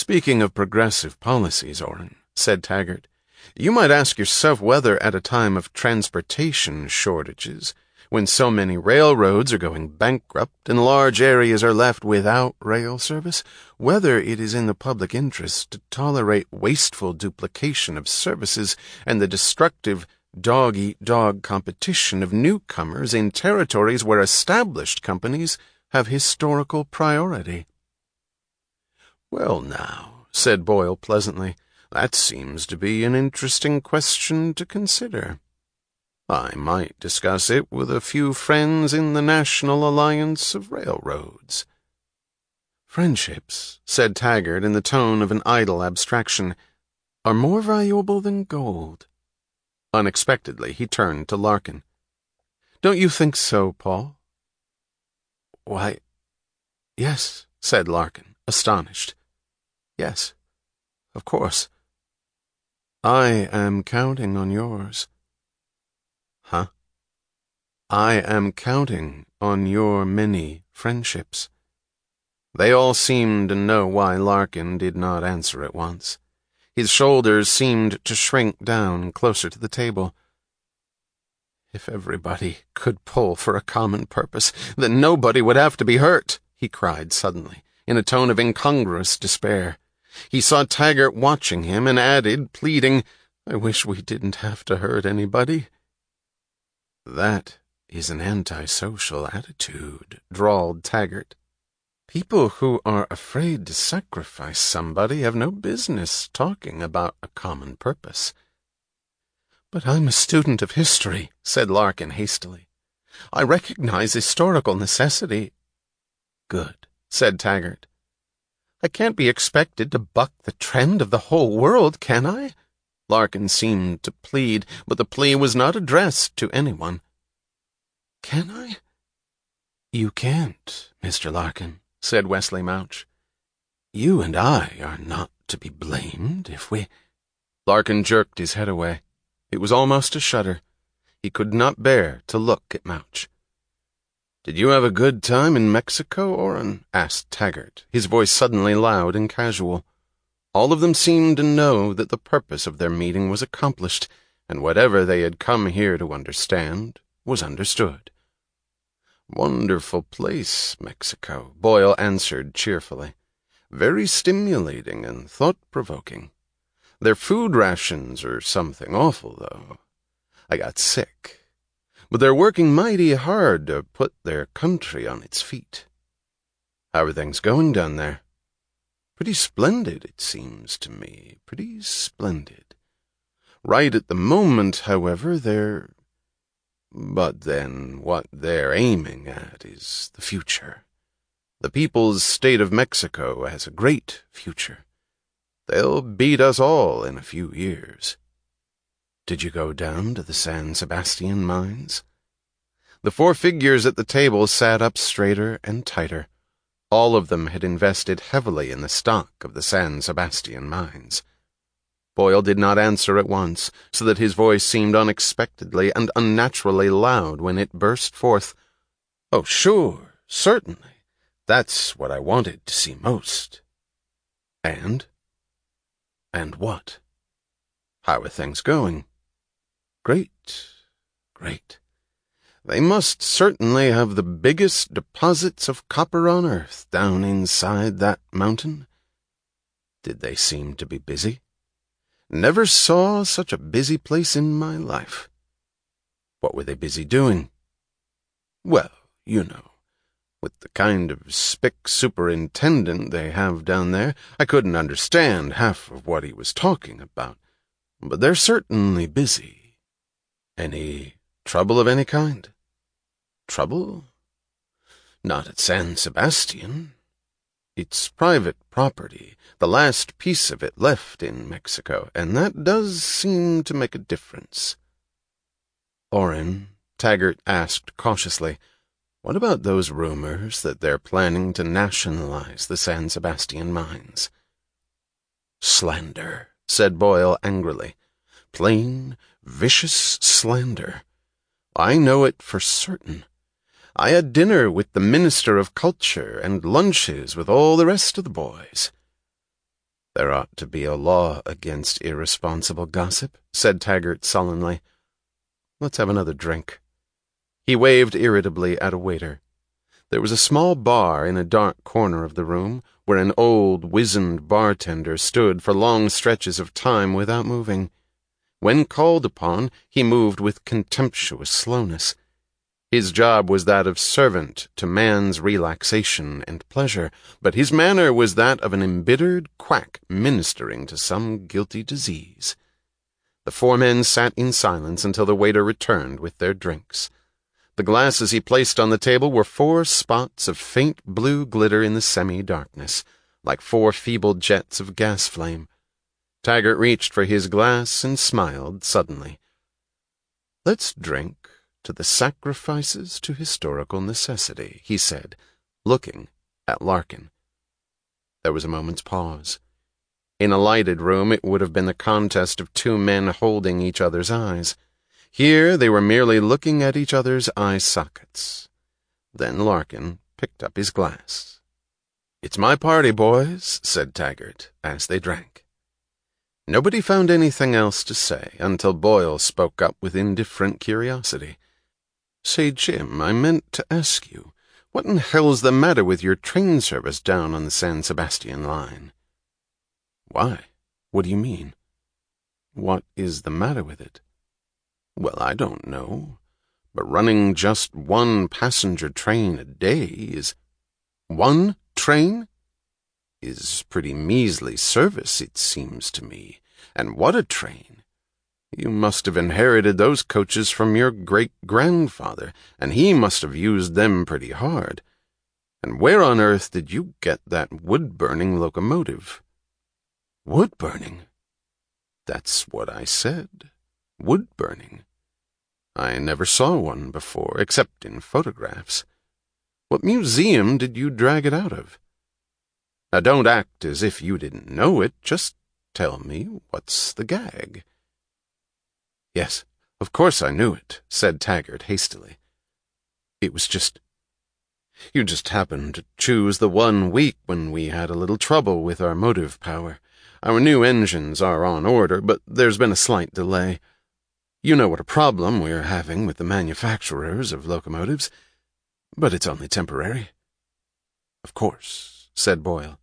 "Speaking of progressive policies, Orrin," said Taggart, "you might ask yourself whether at a time of transportation shortages, when so many railroads are going bankrupt and large areas are left without rail service, whether it is in the public interest to tolerate wasteful duplication of services and the destructive dog-eat-dog competition of newcomers in territories where established companies have historical priority." "Well now," said Boyle pleasantly, "that seems to be an interesting question to consider. I might discuss it with a few friends in the National Alliance of Railroads." "Friendships," said Taggart in the tone of an idle abstraction, "are more valuable than gold." Unexpectedly, he turned to Larkin. "Don't you think so, Paul?" "Why, yes," said Larkin, astonished. "Yes, of course. I am counting on yours." "Huh?" "I am counting on your many friendships." They all seemed to know why Larkin did not answer at once. His shoulders seemed to shrink down closer to the table. "If everybody could pull for a common purpose, then nobody would have to be hurt," he cried suddenly, in a tone of incongruous despair. He saw Taggart watching him and added, pleading, "I wish we didn't have to hurt anybody." "That is an antisocial attitude," drawled Taggart. "People who are afraid to sacrifice somebody have no business talking about a common purpose." "But I'm a student of history," said Larkin hastily. "I recognize historical necessity." "Good," said Taggart. "I can't be expected to buck the trend of the whole world, can I?" Larkin seemed to plead, but the plea was not addressed to anyone. "Can I?" "You can't, Mr. Larkin," said Wesley Mouch. "You and I are not to be blamed if we—" Larkin jerked his head away. It was almost a shudder. He could not bear to look at Mouch. "Did you have a good time in Mexico, Orrin?" asked Taggart, his voice suddenly loud and casual. All of them seemed to know that the purpose of their meeting was accomplished, and whatever they had come here to understand was understood. "Wonderful place, Mexico," Boyle answered cheerfully. "Very stimulating and thought-provoking. Their food rations are something awful, though. I got sick. But they're working mighty hard to put their country on its feet. How are things going down there?" "Pretty splendid, it seems to me. Pretty splendid. Right at the moment, however, But then what they're aiming at is the future. The People's State of Mexico has a great future. They'll beat us all in a few years." "Did you go down to the San Sebastian mines?" The four figures at the table sat up straighter and tighter. All of them had invested heavily in the stock of the San Sebastian mines. Boyle did not answer at once, so that his voice seemed unexpectedly and unnaturally loud when it burst forth. "Oh, sure, certainly. That's what I wanted to see most." "And?" "And what?" "How are things going?" "Great, great. They must certainly have the biggest deposits of copper on Earth down inside that mountain." "Did they seem to be busy?" "Never saw such a busy place in my life." "What were they busy doing?" "Well, you know, with the kind of spick superintendent they have down there, I couldn't understand half of what he was talking about. But they're certainly busy." "Any trouble of any kind?" "Trouble? Not at San Sebastian. It's private property, the last piece of it left in Mexico, and that does seem to make a difference." "Orrin," Taggart asked cautiously, "what about those rumors that they're planning to nationalize the San Sebastian mines?" "Slander," said Boyle angrily. "Plain, vicious slander. I know it for certain. I had dinner with the Minister of Culture and lunches with all the rest of the boys." ought to be a law against irresponsible gossip," said Taggart sullenly. "Let's have another drink." He waved irritably at a waiter. There was a small bar in a dark corner of the room, where an old, wizened bartender stood for long stretches of time without moving. When called upon, he moved with contemptuous slowness. His job was that of servant to man's relaxation and pleasure, but his manner was that of an embittered quack ministering to some guilty disease. The four men sat in silence until the waiter returned with their drinks. The glasses he placed on the table were 4 spots of faint blue glitter in the semi-darkness, like 4 feeble jets of gas flame. Taggart reached for his glass and smiled suddenly. "Let's drink to the sacrifices to historical necessity," he said, looking at Larkin. There was a moment's pause. In a lighted room, it would have been the contest of 2 men holding each other's eyes. Here they were merely looking at each other's eye sockets. Then Larkin picked up his glass. "It's my party, boys," said Taggart, as they drank. Nobody found anything else to say until Boyle spoke up with indifferent curiosity. "Say, Jim, I meant to ask you, what in hell's the matter with your train service down on the San Sebastian line?" "Why? What do you mean?" "What is the matter with it?" "Well, I don't know, but running just 1 passenger train a day is—" "1 train? Is pretty measly service, it seems to me. And what a train! You must have inherited those coaches from your great-grandfather, and he must have used them pretty hard. And where on earth did you get that wood-burning locomotive?" "Wood-burning?" "That's what I said. Wood-burning. I never saw one before, except in photographs. What museum did you drag it out of? Now don't act as if you didn't know it. Just tell me what's the gag." "Yes, of course I knew it," said Taggart hastily. "It was you just happened to choose the 1 week when we had a little trouble with our motive power. Our new engines are on order, but there's been a slight delay. You know what a problem we're having with the manufacturers of locomotives, but it's only temporary." "Of course," said Boyle.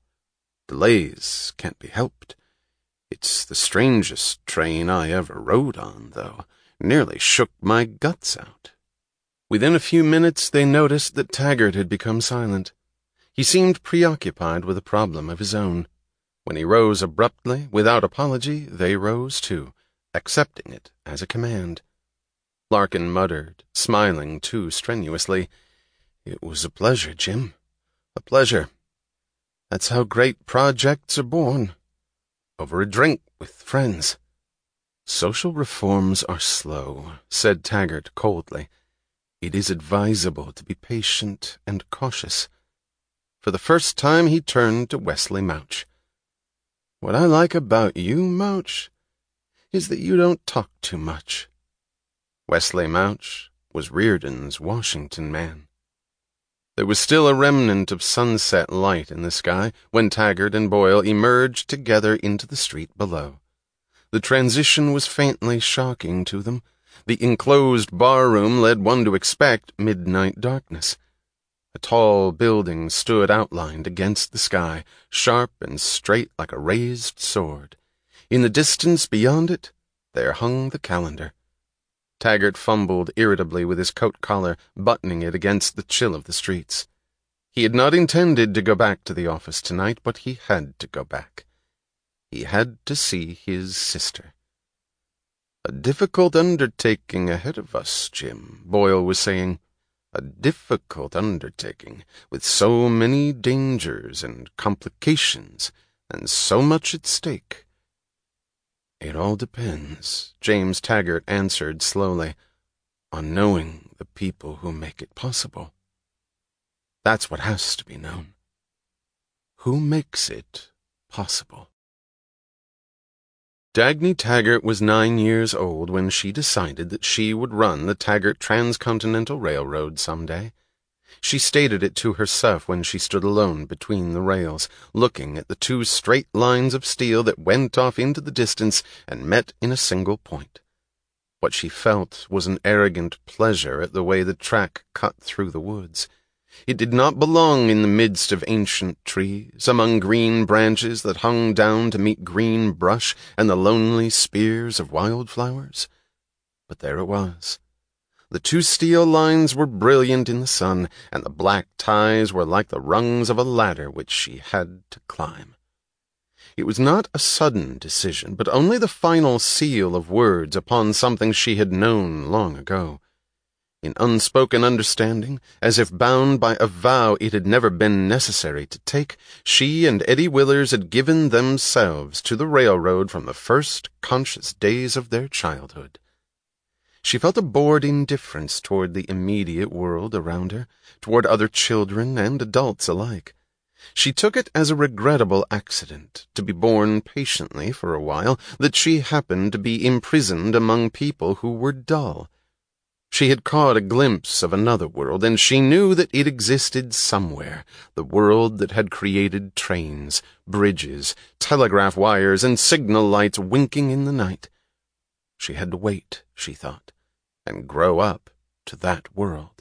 "Delays can't be helped. It's the strangest train I ever rode on, though. Nearly shook my guts out." Within a few minutes they noticed that Taggart had become silent. He seemed preoccupied with a problem of his own. When he rose abruptly, without apology, they rose too, accepting it as a command. Larkin muttered, smiling too strenuously, "It was a pleasure, Jim. A pleasure. That's how great projects are born. Over a drink with friends." "Social reforms are slow," said Taggart coldly. "It is advisable to be patient and cautious." For the first time he turned to Wesley Mouch. "What I like about you, Mouch, is that you don't talk too much." Wesley Mouch was Reardon's Washington man. There was still a remnant of sunset light in the sky when Taggart and Boyle emerged together into the street below. The transition was faintly shocking to them. The enclosed bar-room led one to expect midnight darkness. A tall building stood outlined against the sky, sharp and straight like a raised sword. In the distance beyond it, there hung the calendar. Taggart fumbled irritably with his coat collar, buttoning it against the chill of the streets. He had not intended to go back to the office tonight, but he had to go back. He had to see his sister. "A difficult undertaking ahead of us, Jim," Boyle was saying. "A difficult undertaking, with so many dangers and complications, and so much at stake." "It all depends," James Taggart answered slowly, "on knowing the people who make it possible. That's what has to be known. Who makes it possible?" Dagny Taggart was 9 years old when she decided that she would run the Taggart Transcontinental Railroad someday. She stated it to herself when she stood alone between the rails, looking at the two straight lines of steel that went off into the distance and met in a single point. What she felt was an arrogant pleasure at the way the track cut through the woods. It did not belong in the midst of ancient trees, among green branches that hung down to meet green brush and the lonely spears of wildflowers. But there it was. The two steel lines were brilliant in the sun, and the black ties were like the rungs of a ladder which she had to climb. It was not a sudden decision, but only the final seal of words upon something she had known long ago. In unspoken understanding, as if bound by a vow it had never been necessary to take, she and Eddie Willers had given themselves to the railroad from the first conscious days of their childhood. She felt a bored indifference toward the immediate world around her, toward other children and adults alike. She took it as a regrettable accident, to be borne patiently for a while, that she happened to be imprisoned among people who were dull. She had caught a glimpse of another world, and she knew that it existed somewhere, the world that had created trains, bridges, telegraph wires, and signal lights winking in the night. She had to wait, she thought, and grow up to that world.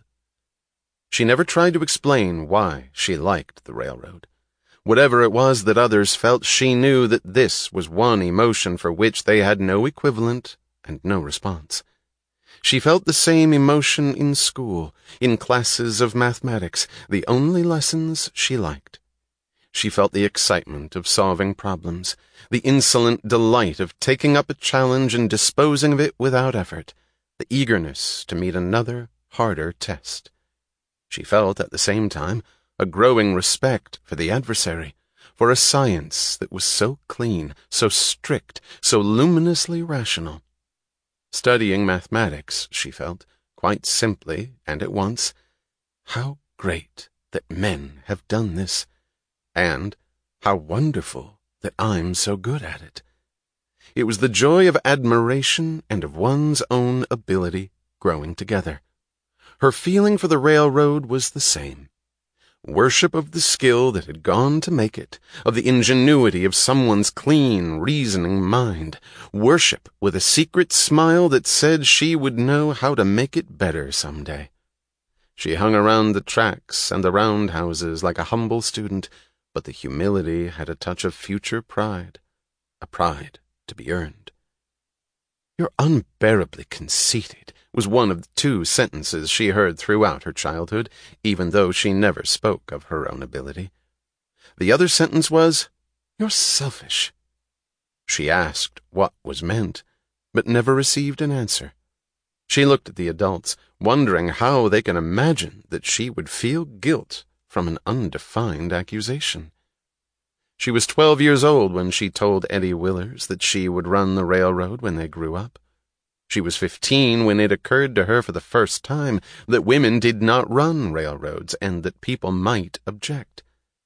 She never tried to explain why she liked the railroad. Whatever it was that others felt, she knew that this was one emotion for which they had no equivalent and no response. She felt the same emotion in school, in classes of mathematics, the only lessons she liked. She felt the excitement of solving problems, the insolent delight of taking up a challenge and disposing of it without effort, the eagerness to meet another, harder test. She felt, at the same time, a growing respect for the adversary, for a science that was so clean, so strict, so luminously rational. Studying mathematics, she felt, quite simply and at once, how great that men have done this, and how wonderful that I'm so good at it. It was the joy of admiration and of one's own ability growing together. Her feeling for the railroad was the same. Worship of the skill that had gone to make it, of the ingenuity of someone's clean, reasoning mind. Worship with a secret smile that said she would know how to make it better some day. She hung around the tracks and the roundhouses like a humble student, but the humility had a touch of future pride, a pride to be earned. "You're unbearably conceited," was one of the two sentences she heard throughout her childhood, even though she never spoke of her own ability. The other sentence was, "You're selfish." She asked what was meant, but never received an answer. She looked at the adults, wondering how they could imagine that she would feel guilt from an undefined accusation. She was 12 years old when she told Eddie Willers that she would run the railroad when they grew up. She was 15 when it occurred to her for the first time that women did not run railroads and that people might object.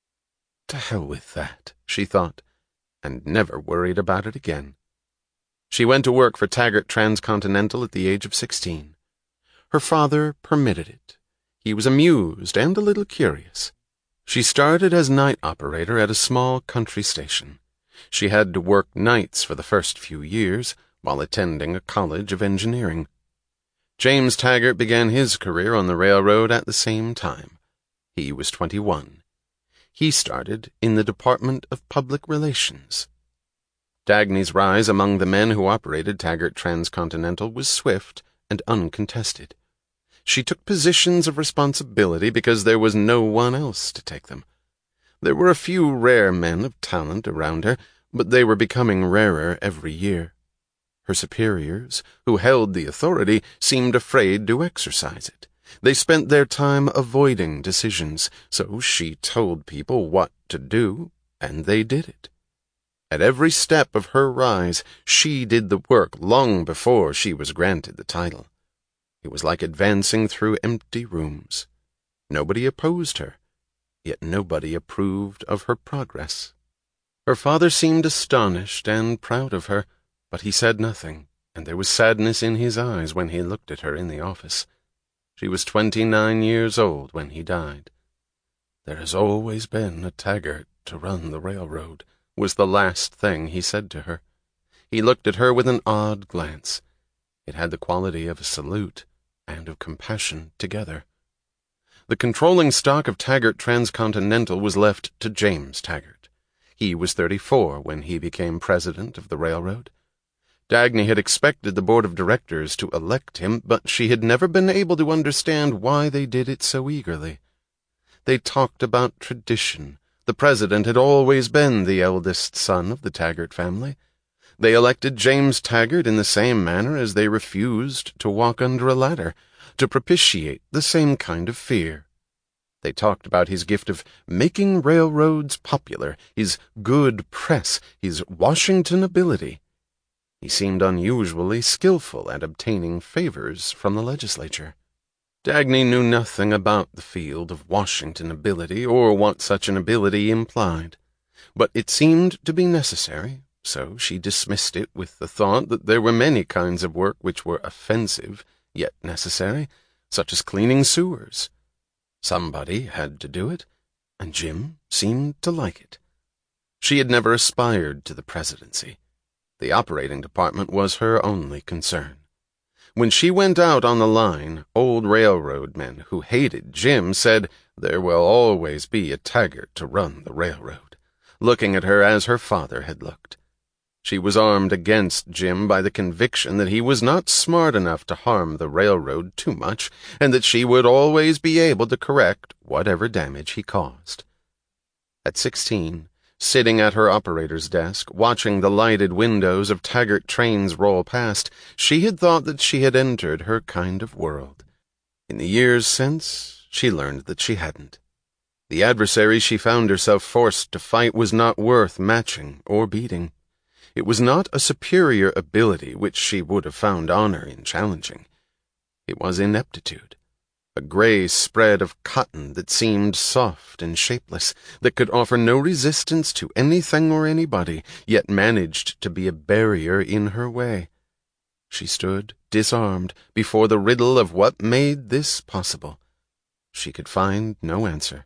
To hell with that, she thought, and never worried about it again. She went to work for Taggart Transcontinental at the age of 16. Her father permitted it. He was amused and a little curious. She started as night operator at a small country station. She had to work nights for the first few years, while attending a college of engineering. James Taggart began his career on the railroad at the same time. He was 21. He started in the Department of Public Relations. Dagny's rise among the men who operated Taggart Transcontinental was swift and uncontested. She took positions of responsibility because there was no one else to take them. There were a few rare men of talent around her, but they were becoming rarer every year. Her superiors, who held the authority, seemed afraid to exercise it. They spent their time avoiding decisions, so she told people what to do, and they did it. At every step of her rise, she did the work long before she was granted the title. It was like advancing through empty rooms. Nobody opposed her, yet nobody approved of her progress. Her father seemed astonished and proud of her, but he said nothing, and there was sadness in his eyes when he looked at her in the office. She was 29 years old when he died. "There has always been a Taggart to run the railroad," was the last thing he said to her. He looked at her with an odd glance. It had the quality of a salute and of compassion together. The controlling stock of Taggart Transcontinental was left to James Taggart. He was 34 when he became president of the railroad. Dagny had expected the board of directors to elect him, but she had never been able to understand why they did it so eagerly. They talked about tradition. The president had always been the eldest son of the Taggart family. They elected James Taggart in the same manner as they refused to walk under a ladder, to propitiate the same kind of fear. They talked about his gift of making railroads popular, his good press, his Washington ability. He seemed unusually skillful at obtaining favors from the legislature. Dagny knew nothing about the field of Washington ability or what such an ability implied, but it seemed to be necessary, so she dismissed it with the thought that there were many kinds of work which were offensive, yet necessary, such as cleaning sewers. Somebody had to do it, and Jim seemed to like it. She had never aspired to the presidency. The operating department was her only concern. When she went out on the line, old railroad men who hated Jim said, "There will always be a Taggart to run the railroad," looking at her as her father had looked. She was armed against Jim by the conviction that he was not smart enough to harm the railroad too much, and that she would always be able to correct whatever damage he caused. At 16, sitting at her operator's desk, watching the lighted windows of Taggart trains roll past, she had thought that she had entered her kind of world. In the years since, she learned that she hadn't. The adversary she found herself forced to fight was not worth matching or beating. It was not a superior ability which she would have found honor in challenging. It was ineptitude. A gray spread of cotton that seemed soft and shapeless, that could offer no resistance to anything or anybody, yet managed to be a barrier in her way. She stood, disarmed, before the riddle of what made this possible. She could find no answer.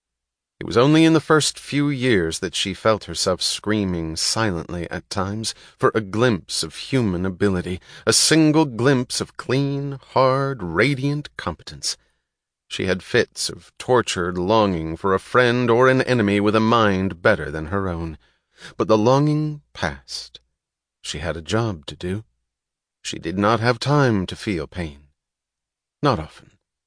It was only in the first few years that she felt herself screaming silently at times for a glimpse of human ability, a single glimpse of clean, hard, radiant competence. She had fits of tortured longing for a friend or an enemy with a mind better than her own. But the longing passed. She had a job to do. She did not have time to feel pain. Not often.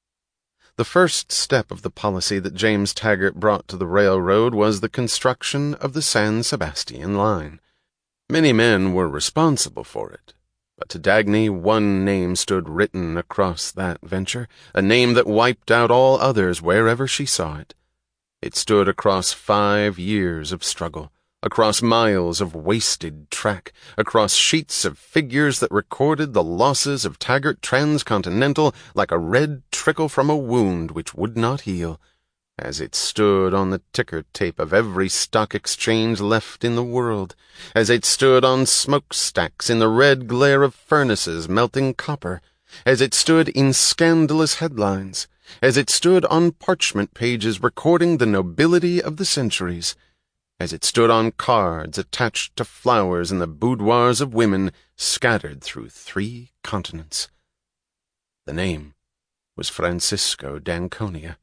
The first step of the policy that James Taggart brought to the railroad was the construction of the San Sebastian line. Many men were responsible for it, but to Dagny one name stood written across that venture, a name that wiped out all others wherever she saw it. It stood across 5 years of struggle, across miles of wasted track, across sheets of figures that recorded the losses of Taggart Transcontinental like a red trickle from a wound which would not heal, as it stood on the ticker tape of every stock exchange left in the world, as it stood on smokestacks in the red glare of furnaces melting copper, as it stood in scandalous headlines, as it stood on parchment pages recording the nobility of the centuries, as it stood on cards attached to flowers in the boudoirs of women scattered through 3 continents. The name was Francisco d'Anconia.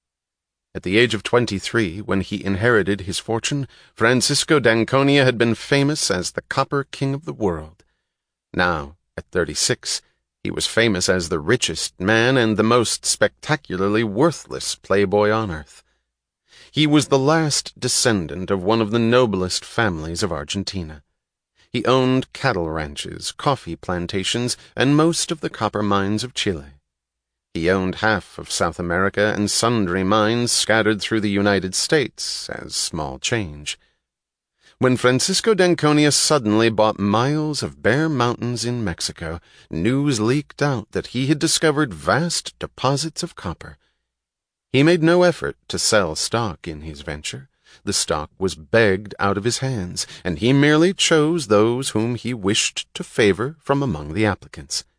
At the age of 23, when he inherited his fortune, Francisco d'Anconia had been famous as the copper king of the world. Now, at 36, he was famous as the richest man and the most spectacularly worthless playboy on earth. He was the last descendant of one of the noblest families of Argentina. He owned cattle ranches, coffee plantations, and most of the copper mines of Chile. He owned half of South America and sundry mines scattered through the United States as small change. When Francisco d'Anconia suddenly bought miles of bare mountains in Mexico, news leaked out that he had discovered vast deposits of copper. He made no effort to sell stock in his venture. The stock was begged out of his hands, and he merely chose those whom he wished to favor from among the applicants.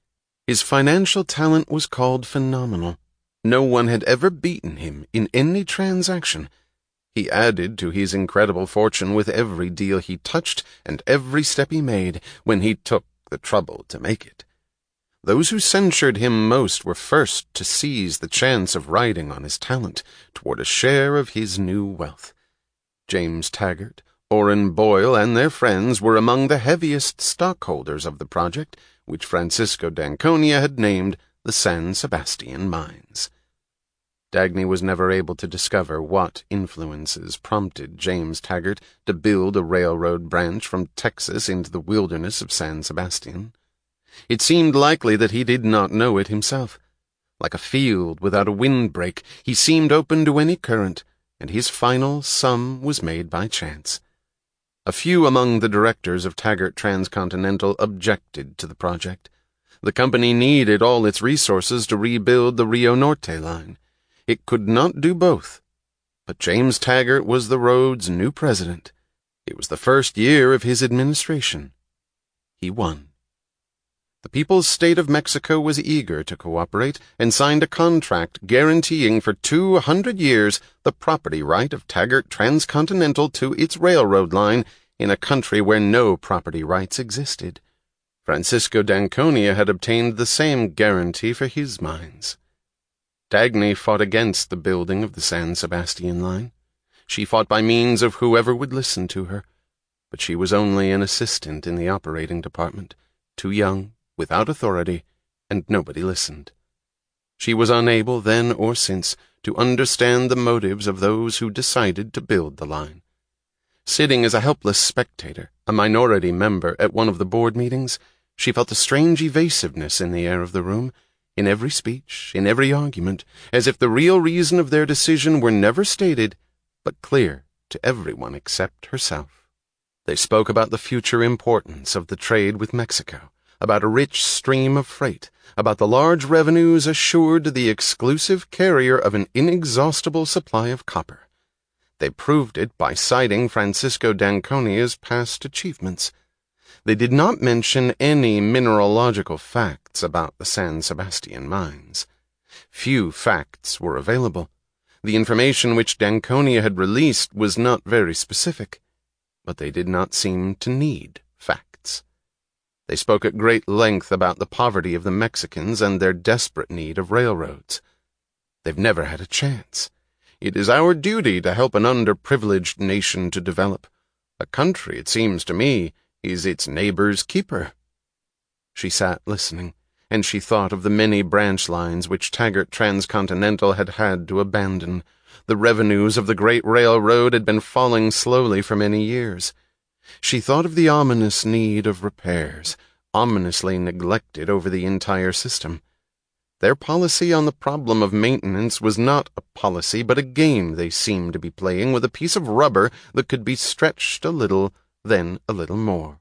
His financial talent was called phenomenal. No one had ever beaten him in any transaction. He added to his incredible fortune with every deal he touched and every step he made when he took the trouble to make it. Those who censured him most were first to seize the chance of riding on his talent toward a share of his new wealth. James Taggart, Orrin Boyle, and their friends were among the heaviest stockholders of the project, which Francisco d'Anconia had named the San Sebastian Mines. Dagny was never able to discover what influences prompted James Taggart to build a railroad branch from Texas into the wilderness of San Sebastian. It seemed likely that he did not know it himself. Like a field without a windbreak, he seemed open to any current, and his final sum was made by chance. A few among the directors of Taggart Transcontinental objected to the project. The company needed all its resources to rebuild the Rio Norte line. It could not do both. But James Taggart was the road's new president. It was the first year of his administration. He won. The People's State of Mexico was eager to cooperate and signed a contract guaranteeing for 200 years the property right of Taggart Transcontinental to its railroad line in a country where no property rights existed. Francisco d'Anconia had obtained the same guarantee for his mines. Dagny fought against the building of the San Sebastian line. She fought by means of whoever would listen to her, but she was only an assistant in the operating department, too young, without authority, and nobody listened. She was unable, then or since, to understand the motives of those who decided to build the line. Sitting as a helpless spectator, a minority member at one of the board meetings, she felt a strange evasiveness in the air of the room, in every speech, in every argument, as if the real reason of their decision were never stated, but clear to everyone except herself. They spoke about the future importance of the trade with Mexico, about a rich stream of freight, about the large revenues assured to the exclusive carrier of an inexhaustible supply of copper. They proved it by citing Francisco d'Anconia's past achievements. They did not mention any mineralogical facts about the San Sebastian mines. Few facts were available. The information which d'Anconia had released was not very specific, but they did not seem to need facts. They spoke at great length about the poverty of the Mexicans and their desperate need of railroads. They've never had a chance. It is our duty to help an underprivileged nation to develop. A country, it seems to me, is its neighbor's keeper. She sat listening, and she thought of the many branch lines which Taggart Transcontinental had had to abandon. The revenues of the great railroad had been falling slowly for many years. She thought of the ominous need of repairs, ominously neglected over the entire system. Their policy on the problem of maintenance was not a policy, but a game they seemed to be playing with a piece of rubber that could be stretched a little, then a little more.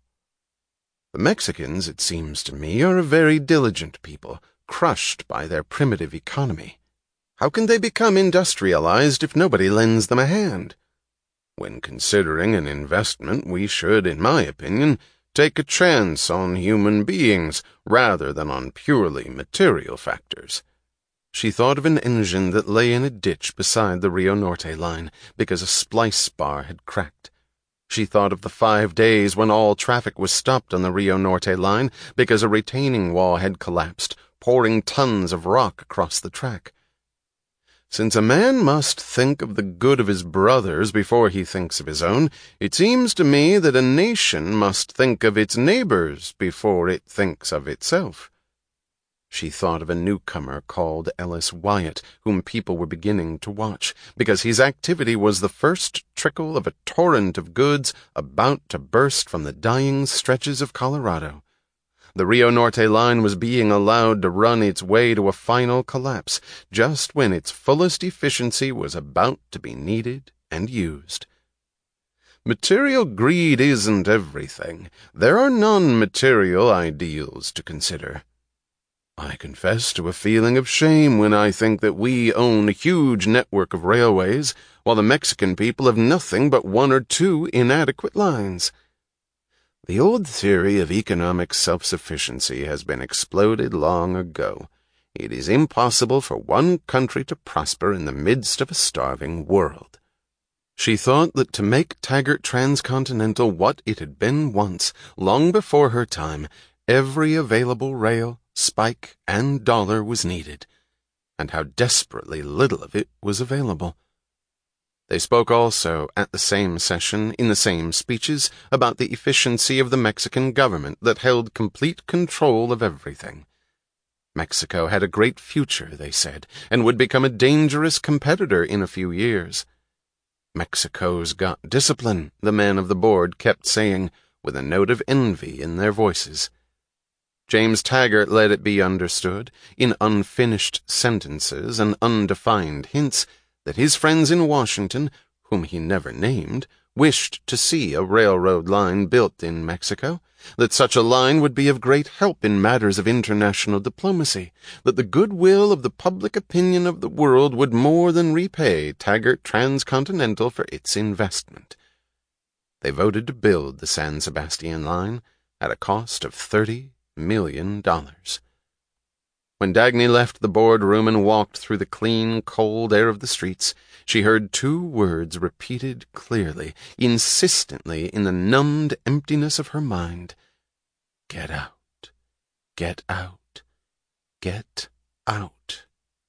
The Mexicans, it seems to me, are a very diligent people, crushed by their primitive economy. How can they become industrialized if nobody lends them a hand? When considering an investment, we should, in my opinion, take a chance on human beings rather than on purely material factors. She thought of an engine that lay in a ditch beside the Rio Norte line because a splice bar had cracked. She thought of the 5 days when all traffic was stopped on the Rio Norte line because a retaining wall had collapsed, pouring tons of rock across the track. Since a man must think of the good of his brothers before he thinks of his own, it seems to me that a nation must think of its neighbors before it thinks of itself. She thought of a newcomer called Ellis Wyatt, whom people were beginning to watch, because his activity was the first trickle of a torrent of goods about to burst from the dying stretches of Colorado. The Rio Norte line was being allowed to run its way to a final collapse, just when its fullest efficiency was about to be needed and used. Material greed isn't everything. There are non-material ideals to consider. I confess to a feeling of shame when I think that we own a huge network of railways, while the Mexican people have nothing but 1 or 2 inadequate lines. The old theory of economic self-sufficiency has been exploded long ago. It is impossible for one country to prosper in the midst of a starving world. She thought that to make Taggart Transcontinental what it had been once, long before her time, every available rail, spike, and dollar was needed, and how desperately little of it was available. They spoke also, at the same session, in the same speeches, about the efficiency of the Mexican government that held complete control of everything. Mexico had a great future, they said, and would become a dangerous competitor in a few years. Mexico's got discipline, the men of the board kept saying, with a note of envy in their voices. James Taggart let it be understood, in unfinished sentences and undefined hints, that his friends in Washington, whom he never named, wished to see a railroad line built in Mexico, that such a line would be of great help in matters of international diplomacy, that the goodwill of the public opinion of the world would more than repay Taggart Transcontinental for its investment. They voted to build the San Sebastian line at a cost of $30 million. When Dagny left the boardroom and walked through the clean, cold air of the streets, she heard two words repeated clearly, insistently in the numbed emptiness of her mind. Get out. Get out. Get out.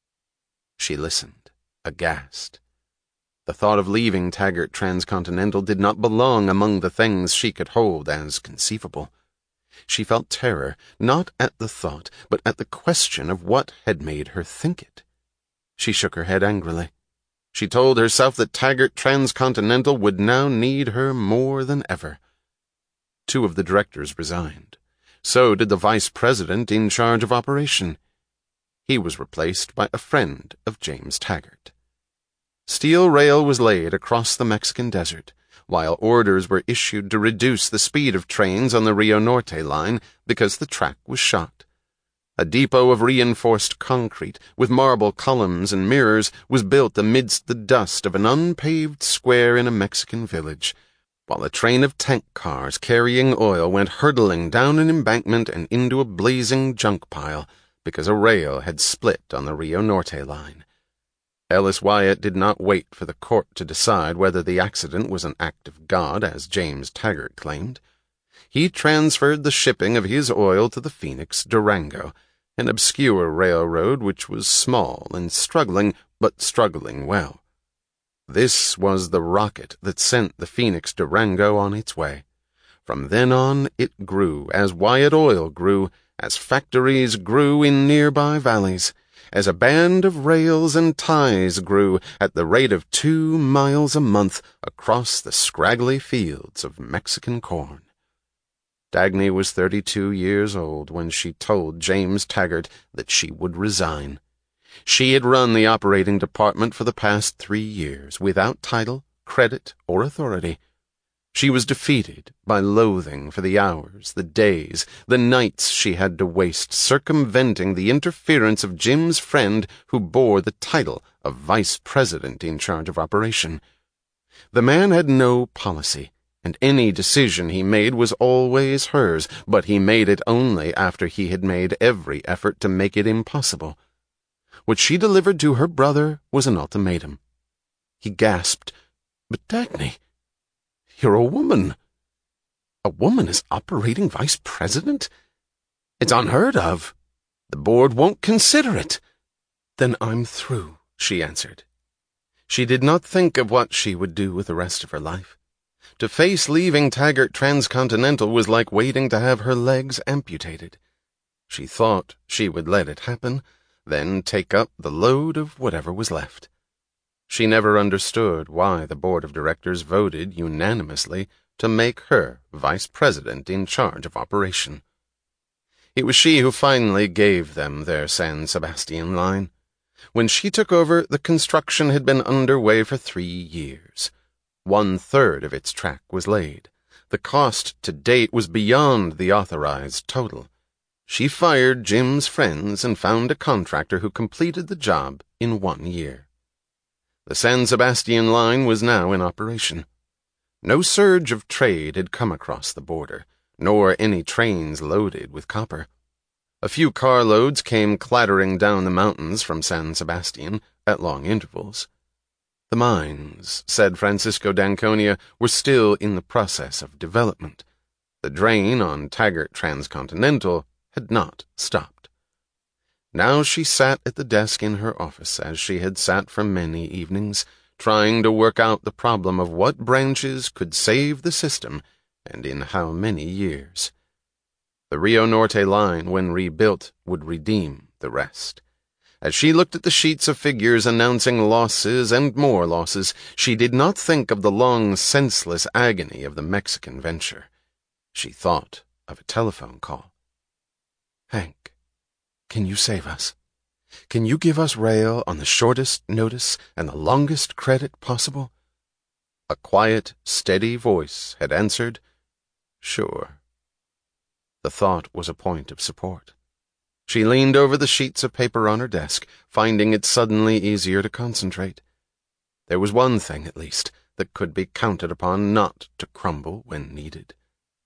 She listened, aghast. The thought of leaving Taggart Transcontinental did not belong among the things she could hold as conceivable. She felt terror, not at the thought, but at the question of what had made her think it. She shook her head angrily. She told herself that Taggart Transcontinental would now need her more than ever. 2 of the directors resigned. So did the vice president in charge of operation. He was replaced by a friend of James Taggart. Steel rail was laid across the Mexican desert, while orders were issued to reduce the speed of trains on the Rio Norte line because the track was shot. A depot of reinforced concrete, with marble columns and mirrors, was built amidst the dust of an unpaved square in a Mexican village, while a train of tank cars carrying oil went hurtling down an embankment and into a blazing junk pile because a rail had split on the Rio Norte line. Ellis Wyatt did not wait for the court to decide whether the accident was an act of God, as James Taggart claimed. He transferred the shipping of his oil to the Phoenix Durango, an obscure railroad which was small and struggling, but struggling well. This was the rocket that sent the Phoenix Durango on its way. From then on it grew, as Wyatt Oil grew, as factories grew in nearby valleys, as a band of rails and ties grew at the rate of 2 miles a month across the scraggly fields of Mexican corn. Dagny was 32 years old when she told James Taggart that she would resign. She had run the operating department for the past 3 years, without title, credit, or authority. She was defeated by loathing for the hours, the days, the nights she had to waste circumventing the interference of Jim's friend who bore the title of vice president in charge of operation. The man had no policy, and any decision he made was always hers, but he made it only after he had made every effort to make it impossible. What she delivered to her brother was an ultimatum. He gasped, "But Dagny, you're a woman. A woman is operating vice president? It's unheard of. The board won't consider it." "Then I'm through," she answered. She did not think of what she would do with the rest of her life. To face leaving Taggart Transcontinental was like waiting to have her legs amputated. She thought she would let it happen, then take up the load of whatever was left. She never understood why the board of directors voted unanimously to make her vice president in charge of operation. It was she who finally gave them their San Sebastian line. When she took over, the construction had been underway for 3 years. 1/3 of its track was laid. The cost to date was beyond the authorized total. She fired Jim's friends and found a contractor who completed the job in 1 year. The San Sebastian line was now in operation. No surge of trade had come across the border. nor any trains loaded with copper. A few carloads came clattering down the mountains from San Sebastian at long intervals. The mines, said Francisco d'Anconia, were still in the process of development. The drain on Taggart Transcontinental had not stopped. Now she sat at the desk in her office, as she had sat for many evenings, trying to work out the problem of what branches could save the system and in how many years. The Rio Norte line, when rebuilt, would redeem the rest. As she looked at the sheets of figures announcing losses and more losses, she did not think of the long, senseless agony of the Mexican venture. She thought of a telephone call. "Hank, can you save us? Can you give us rail on the shortest notice and the longest credit possible?" A quiet, steady voice had answered, "Sure." The thought was a point of support. She leaned over the sheets of paper on her desk, finding it suddenly easier to concentrate. There was one thing, at least, that could be counted upon not to crumble when needed.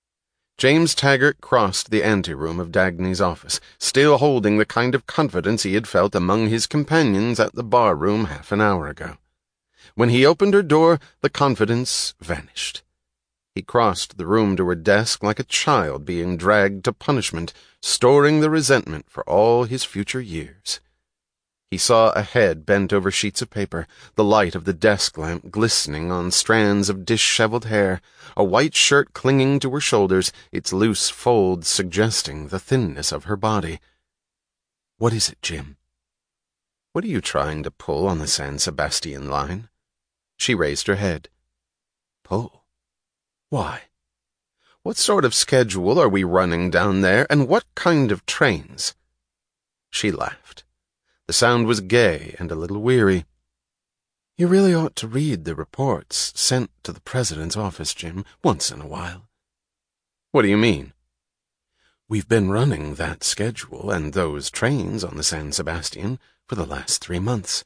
James Taggart crossed the anteroom of Dagny's office, still holding the kind of confidence he had felt among his companions at the bar-room half an hour ago. When he opened her door, the confidence vanished. He crossed the room to her desk like a child being dragged to punishment, storing the resentment for all his future years. He saw a head bent over sheets of paper, the light of the desk lamp glistening on strands of disheveled hair, a white shirt clinging to her shoulders, its loose folds suggesting the thinness of her body. "What is it, Jim?" "What are you trying to pull on the San Sebastian line?" She raised her head. "Pull? Why? What sort of schedule are we running down there, and what kind of trains?" She laughed. The sound was gay and a little weary. "You really ought to read the reports sent to the president's office, Jim, once in a while." "What do you mean?" "We've been running that schedule and those trains on the San Sebastian for the last 3 months.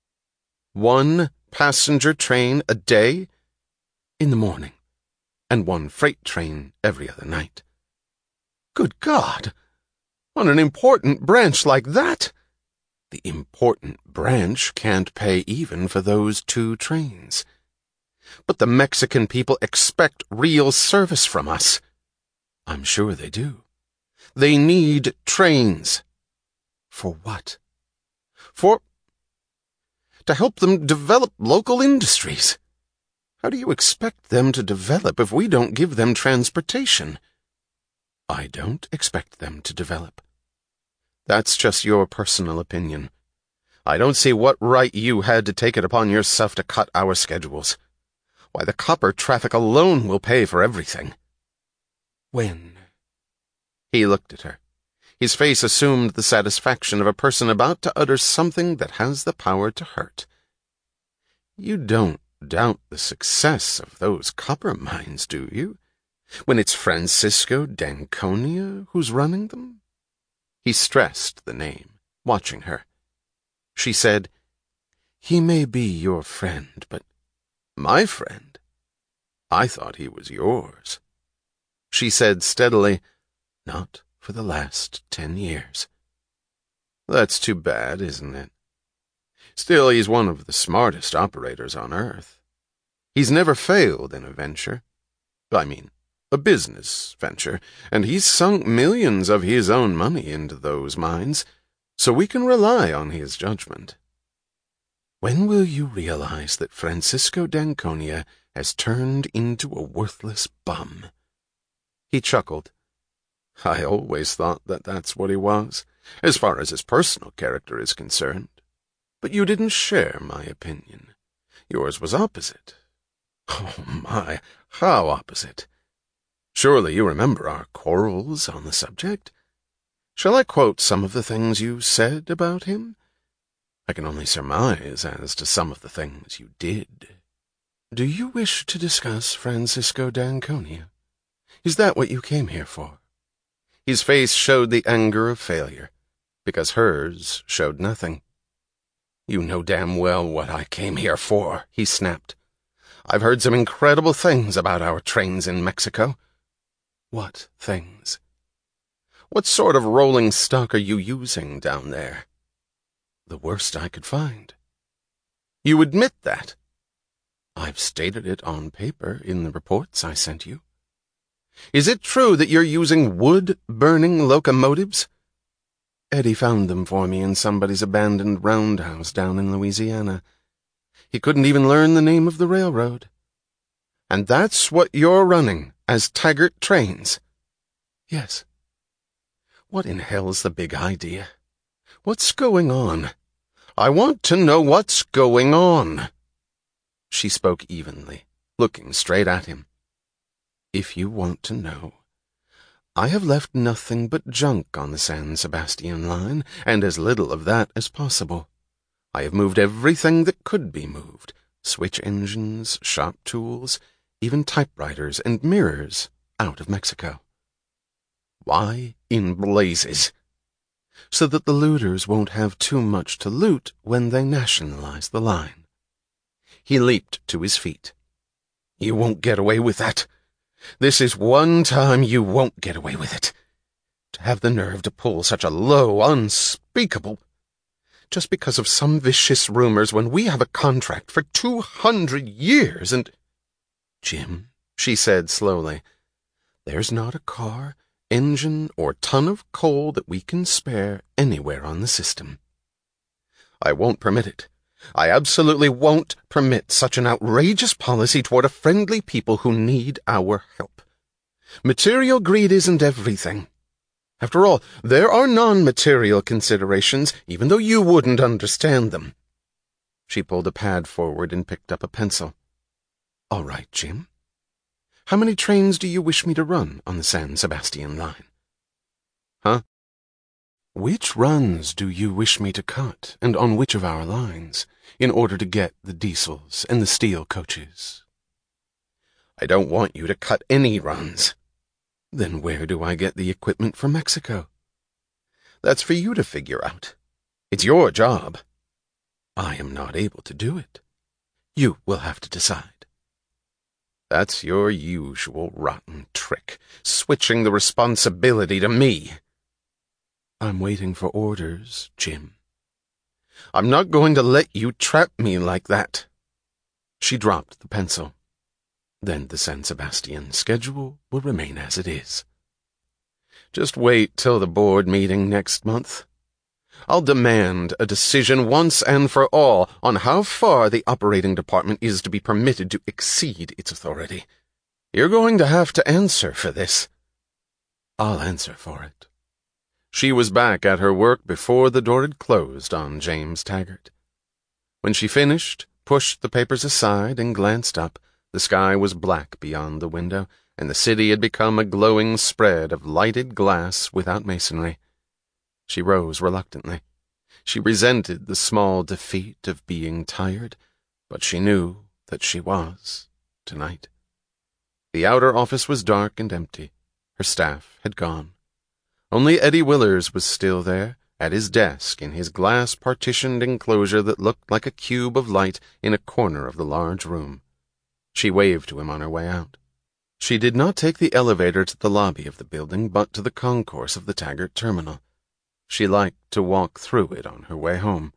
1 passenger train a day? In the morning. And 1 freight train every other night." "Good God! On an important branch like that?" "The important branch can't pay even for those 2 trains." "But the Mexican people expect real service from us." "I'm sure they do." "They need trains." "For what?" To help them develop local industries." "How do you expect them to develop if we don't give them transportation?" "I don't expect them to develop." "That's just your personal opinion. I don't see what right you had to take it upon yourself to cut our schedules. Why, the copper traffic alone will pay for everything." "When?" He looked at her. His face assumed the satisfaction of a person about to utter something that has the power to hurt. "You don't doubt the success of those copper mines, do you? When it's Francisco d'Anconia who's running them?" He stressed the name, watching her. She said, "He may be your friend, but—" "My friend? I thought he was yours." She said steadily, "Not for the last 10 years. "That's too bad, isn't it? Still, he's one of the smartest operators on Earth. He's never failed in a venture. I mean, a business venture, and he's sunk millions of his own money into those mines, so we can rely on his judgment." "When will you realize that Francisco d'Anconia has turned into a worthless bum?" He chuckled. "I always thought that that's what he was, as far as his personal character is concerned. But you didn't share my opinion. Yours was opposite. Oh, my, how opposite. Surely you remember our quarrels on the subject? Shall I quote some of the things you said about him? I can only surmise as to some of the things you did." "Do you wish to discuss Francisco d'Anconia? Is that what you came here for?" His face showed the anger of failure, because hers showed nothing. "You know damn well what I came here for," he snapped. "I've heard some incredible things about our trains in Mexico." What things? What sort of rolling stock are you using down there? The worst I could find. You admit that? I've stated it on paper in the reports I sent you. Is it true that you're using wood-burning locomotives? Eddie found them for me in somebody's abandoned roundhouse down in Louisiana. He couldn't even learn the name of the railroad. And that's what you're running as Taggart Trains? Yes. What in hell's the big idea? What's going on? I want to know what's going on. She spoke evenly, looking straight at him. If you want to know, I have left nothing but junk on the San Sebastian line, and as little of that as possible. I have moved everything that could be moved, switch engines, shop tools, even typewriters and mirrors, out of Mexico. Why in blazes? So that the looters won't have too much to loot when they nationalize the line. He leaped to his feet. You won't get away with that. This is one time you won't get away with it. To have the nerve to pull such a low, unspeakable... just because of some vicious rumors when we have a contract for 200 years and... Jim, she said slowly, there's not a car, engine, or ton of coal that we can spare anywhere on the system. I won't permit it. I absolutely won't permit such an outrageous policy toward a friendly people who need our help. Material greed isn't everything. After all, there are non-material considerations, even though you wouldn't understand them. She pulled a pad forward and picked up a pencil. All right, Jim. How many trains do you wish me to run on the San Sebastian line? Huh? Which runs do you wish me to cut, and on which of our lines, in order to get the diesels and the steel coaches? I don't want you to cut any runs. Then where do I get the equipment from Mexico? That's for you to figure out. It's your job. I am not able to do it. You will have to decide. That's your usual rotten trick, switching the responsibility to me. I'm waiting for orders, Jim. I'm not going to let you trap me like that. She dropped the pencil. Then the San Sebastian schedule will remain as it is. Just wait till the board meeting next month. I'll demand a decision once and for all on how far the operating department is to be permitted to exceed its authority. You're going to have to answer for this. I'll answer for it. She was back at her work before the door had closed on James Taggart. When she finished, pushed the papers aside, and glanced up, the sky was black beyond the window, and the city had become a glowing spread of lighted glass without masonry. She rose reluctantly. She resented the small defeat of being tired, but she knew that she was, tonight. The outer office was dark and empty. Her staff had gone. Only Eddie Willers was still there, at his desk in his glass-partitioned enclosure that looked like a cube of light in a corner of the large room. She waved to him on her way out. She did not take the elevator to the lobby of the building, but to the concourse of the Taggart terminal. She liked to walk through it on her way home.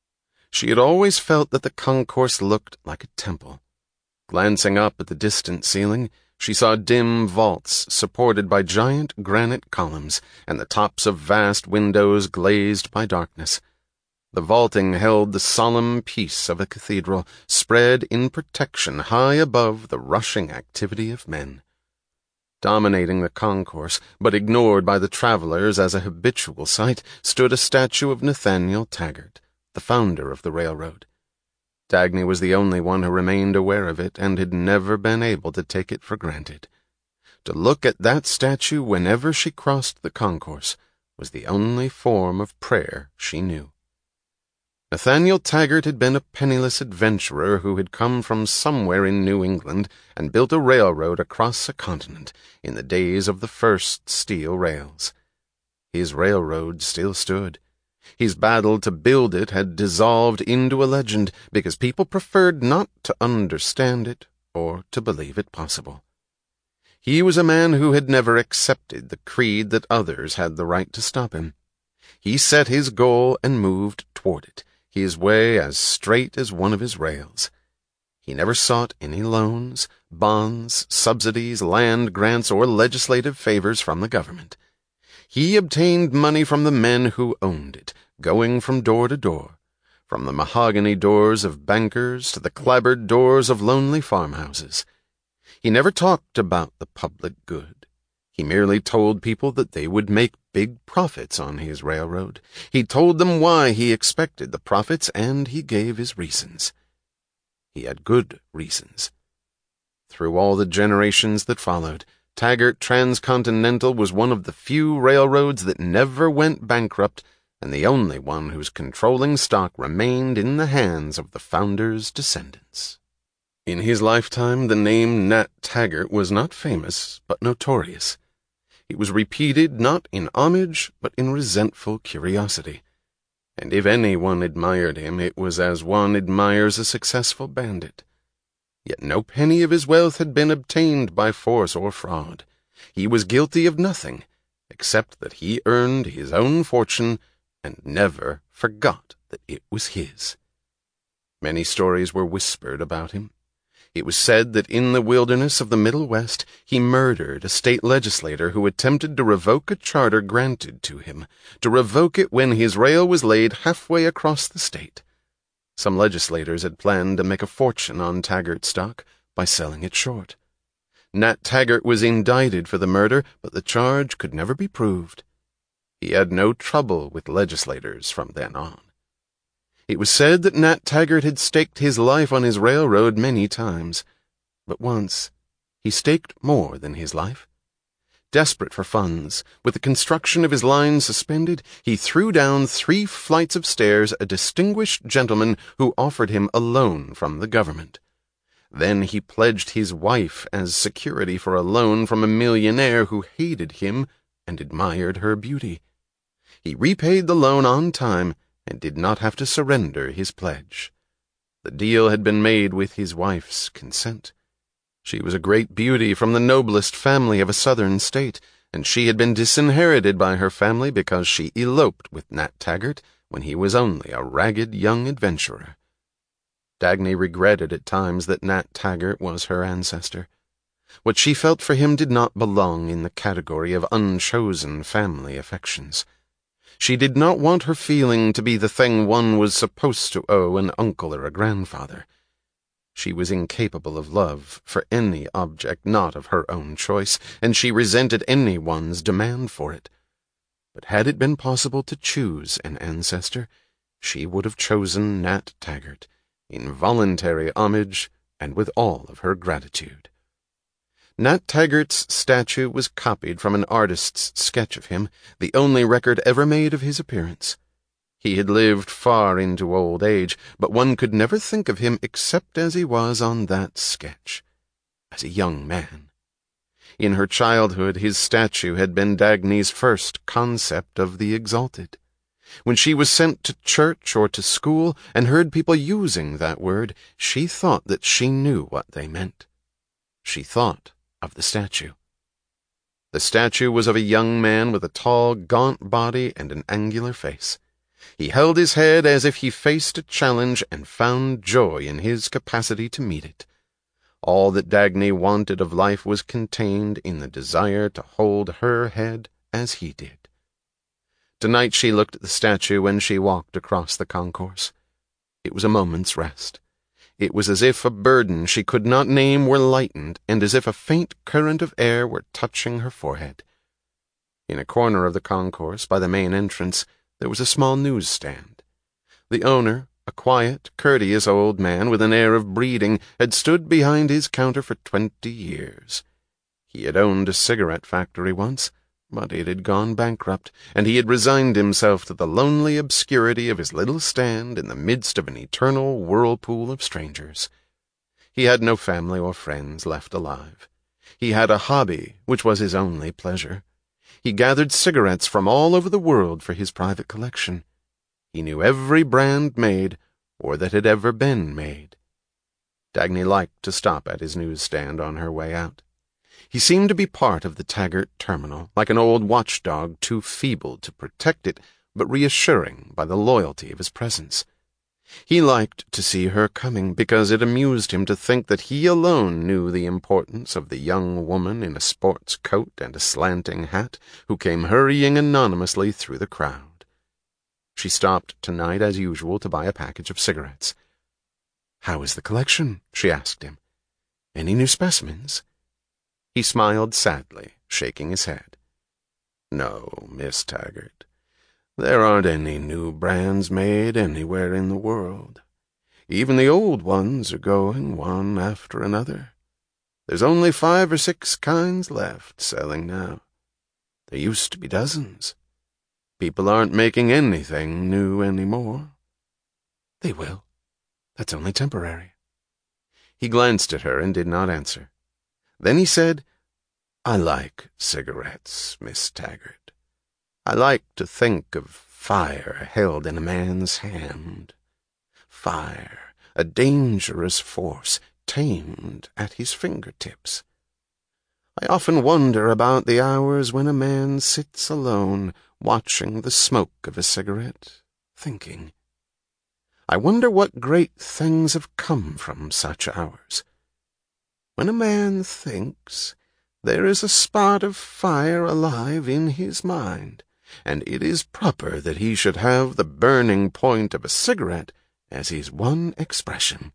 She had always felt that the concourse looked like a temple. Glancing up at the distant ceiling, she saw dim vaults supported by giant granite columns and the tops of vast windows glazed by darkness. The vaulting held the solemn peace of a cathedral, spread in protection high above the rushing activity of men. Dominating the concourse, but ignored by the travelers as a habitual sight, stood a statue of Nathaniel Taggart, the founder of the railroad. Dagny was the only one who remained aware of it and had never been able to take it for granted. To look at that statue whenever she crossed the concourse was the only form of prayer she knew. Nathaniel Taggart had been a penniless adventurer who had come from somewhere in New England and built a railroad across a continent in the days of the first steel rails. His railroad still stood. His battle to build it had dissolved into a legend because people preferred not to understand it or to believe it possible. He was a man who had never accepted the creed that others had the right to stop him. He set his goal and moved toward it, his way as straight as one of his rails. He never sought any loans, bonds, subsidies, land grants, or legislative favors from the government. He obtained money from the men who owned it, going from door to door, from the mahogany doors of bankers to the clapboard doors of lonely farmhouses. He never talked about the public good. He merely told people that they would make big profits on his railroad. He told them why he expected the profits, and he gave his reasons. He had good reasons. Through all the generations that followed, Taggart Transcontinental was one of the few railroads that never went bankrupt, and the only one whose controlling stock remained in the hands of the founder's descendants. In his lifetime, the name Nat Taggart was not famous, but notorious. It was repeated not in homage, but in resentful curiosity. And if anyone admired him, it was as one admires a successful bandit. Yet no penny of his wealth had been obtained by force or fraud. He was guilty of nothing, except that he earned his own fortune and never forgot that it was his. Many stories were whispered about him. It was said that in the wilderness of the Middle West he murdered a state legislator who attempted to revoke a charter granted to him, to revoke it when his rail was laid halfway across the state. Some legislators had planned to make a fortune on Taggart stock by selling it short. Nat Taggart was indicted for the murder, but the charge could never be proved. He had no trouble with legislators from then on. It was said that Nat Taggart had staked his life on his railroad many times, but once he staked more than his life. Desperate for funds, with the construction of his line suspended, he threw down 3 flights of stairs a distinguished gentleman who offered him a loan from the government. Then he pledged his wife as security for a loan from a millionaire who hated him and admired her beauty. He repaid the loan on time and did not have to surrender his pledge. The deal had been made with his wife's consent. She was a great beauty from the noblest family of a southern state, and she had been disinherited by her family because she eloped with Nat Taggart when he was only a ragged young adventurer. Dagny regretted at times that Nat Taggart was her ancestor. What she felt for him did not belong in the category of unchosen family affections. She did not want her feeling to be the thing one was supposed to owe an uncle or a grandfather. She was incapable of love for any object not of her own choice, and she resented anyone's demand for it. But had it been possible to choose an ancestor, she would have chosen Nat Taggart, in voluntary homage and with all of her gratitude. Nat Taggart's statue was copied from an artist's sketch of him, the only record ever made of his appearance. He had lived far into old age, but one could never think of him except as he was on that sketch, as a young man. In her childhood, his statue had been Dagny's first concept of the exalted. When she was sent to church or to school and heard people using that word, she thought that she knew what they meant. She thought of the statue. The statue was of a young man with a tall, gaunt body and an angular face. He held his head as if he faced a challenge and found joy in his capacity to meet it. All that Dagny wanted of life was contained in the desire to hold her head as he did. Tonight she looked at the statue when she walked across the concourse. It was a moment's rest. It was as if a burden she could not name were lightened, and as if a faint current of air were touching her forehead. In a corner of the concourse, by the main entrance, there was a small newsstand. The owner, a quiet, courteous old man with an air of breeding, had stood behind his counter for 20 years. He had owned a cigarette factory once, but it had gone bankrupt, and he had resigned himself to the lonely obscurity of his little stand in the midst of an eternal whirlpool of strangers. He had no family or friends left alive. He had a hobby which was his only pleasure. He gathered cigarettes from all over the world for his private collection. He knew every brand made, or that had ever been made. Dagny liked to stop at his newsstand on her way out. He seemed to be part of the Taggart terminal, like an old watchdog too feeble to protect it, but reassuring by the loyalty of his presence. He liked to see her coming because it amused him to think that he alone knew the importance of the young woman in a sports coat and a slanting hat who came hurrying anonymously through the crowd. She stopped tonight as usual to buy a package of cigarettes. "How is the collection?" she asked him. "Any new specimens?" He smiled sadly, shaking his head. "No, Miss Taggart. There aren't any new brands made anywhere in the world. Even the old ones are going one after another. There's only 5 or 6 kinds left selling now. There used to be dozens. People aren't making anything new anymore." "They will. That's only temporary." He glanced at her and did not answer. Then he said, "I like cigarettes, Miss Taggart. I like to think of fire held in a man's hand. Fire, a dangerous force, tamed at his fingertips. I often wonder about the hours when a man sits alone, watching the smoke of a cigarette, thinking. I wonder what great things have come from such hours. When a man thinks, there is a spot of fire alive in his mind, and it is proper that he should have the burning point of a cigarette as his one expression."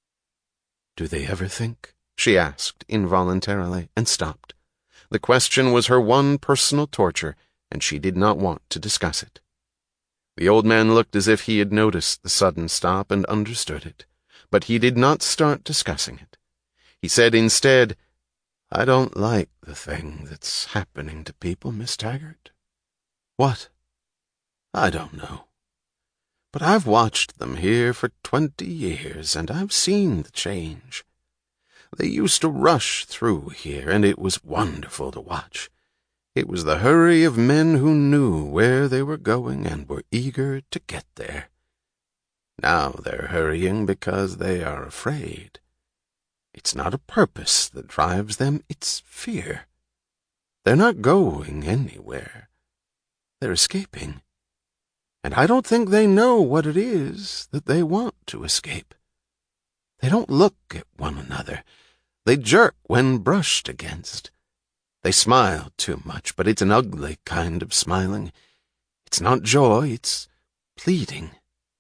"Do they ever think?" she asked involuntarily, and stopped. The question was her one personal torture, and she did not want to discuss it. The old man looked as if he had noticed the sudden stop and understood it, but he did not start discussing it. He said instead, "I don't like the thing that's happening to people, Miss Taggart." "What?" "I don't know. But I've watched them here for 20 years, and I've seen the change. They used to rush through here, and it was wonderful to watch. It was the hurry of men who knew where they were going and were eager to get there. Now they're hurrying because they are afraid. It's not a purpose that drives them, it's fear. They're not going anywhere. They're escaping. And I don't think they know what it is that they want to escape. They don't look at one another. They jerk when brushed against. They smile too much, but it's an ugly kind of smiling. It's not joy, it's pleading.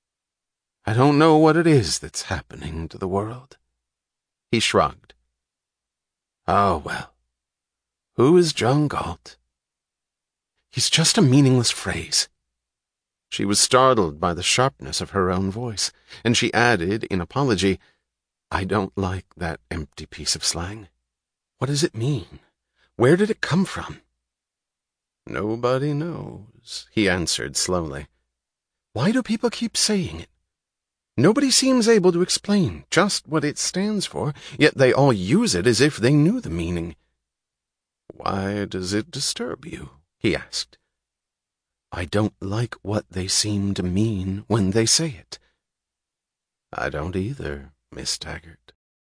I don't know what it is that's happening to the world." He shrugged. "Oh, well. Who is John Galt?" "He's just a meaningless phrase." She was startled by the sharpness of her own voice, and she added, in apology, "I don't like that empty piece of slang. What does it mean? Where did it come from?" "Nobody knows," he answered slowly. "Why do people keep saying it? Nobody seems able to explain just what it stands for, yet they all use it as if they knew the meaning." "Why does it disturb you?" he asked. "I don't like what they seem to mean when they say it." "I don't either, Miss Taggart."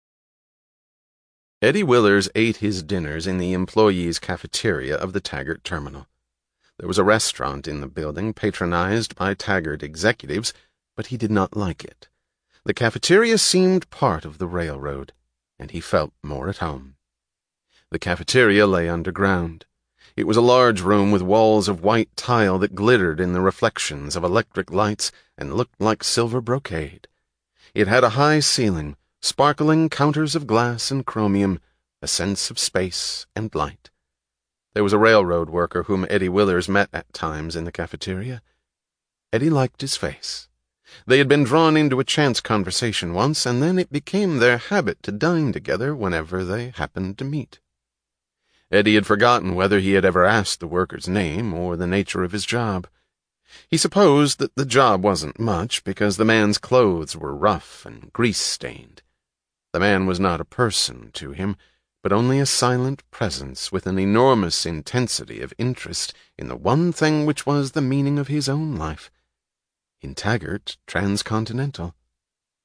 Eddie Willers ate his dinners in the employees' cafeteria of the Taggart terminal. There was a restaurant in the building patronized by Taggart executives, but he did not like it. The cafeteria seemed part of the railroad, and he felt more at home. The cafeteria lay underground. It was a large room with walls of white tile that glittered in the reflections of electric lights and looked like silver brocade. It had a high ceiling, sparkling counters of glass and chromium, a sense of space and light. There was a railroad worker whom Eddie Willers met at times in the cafeteria. Eddie liked his face. They had been drawn into a chance conversation once, and then it became their habit to dine together whenever they happened to meet. Eddie had forgotten whether he had ever asked the worker's name or the nature of his job. He supposed that the job wasn't much because the man's clothes were rough and grease-stained. The man was not a person to him, but only a silent presence with an enormous intensity of interest in the one thing which was the meaning of his own life. In Taggart Transcontinental.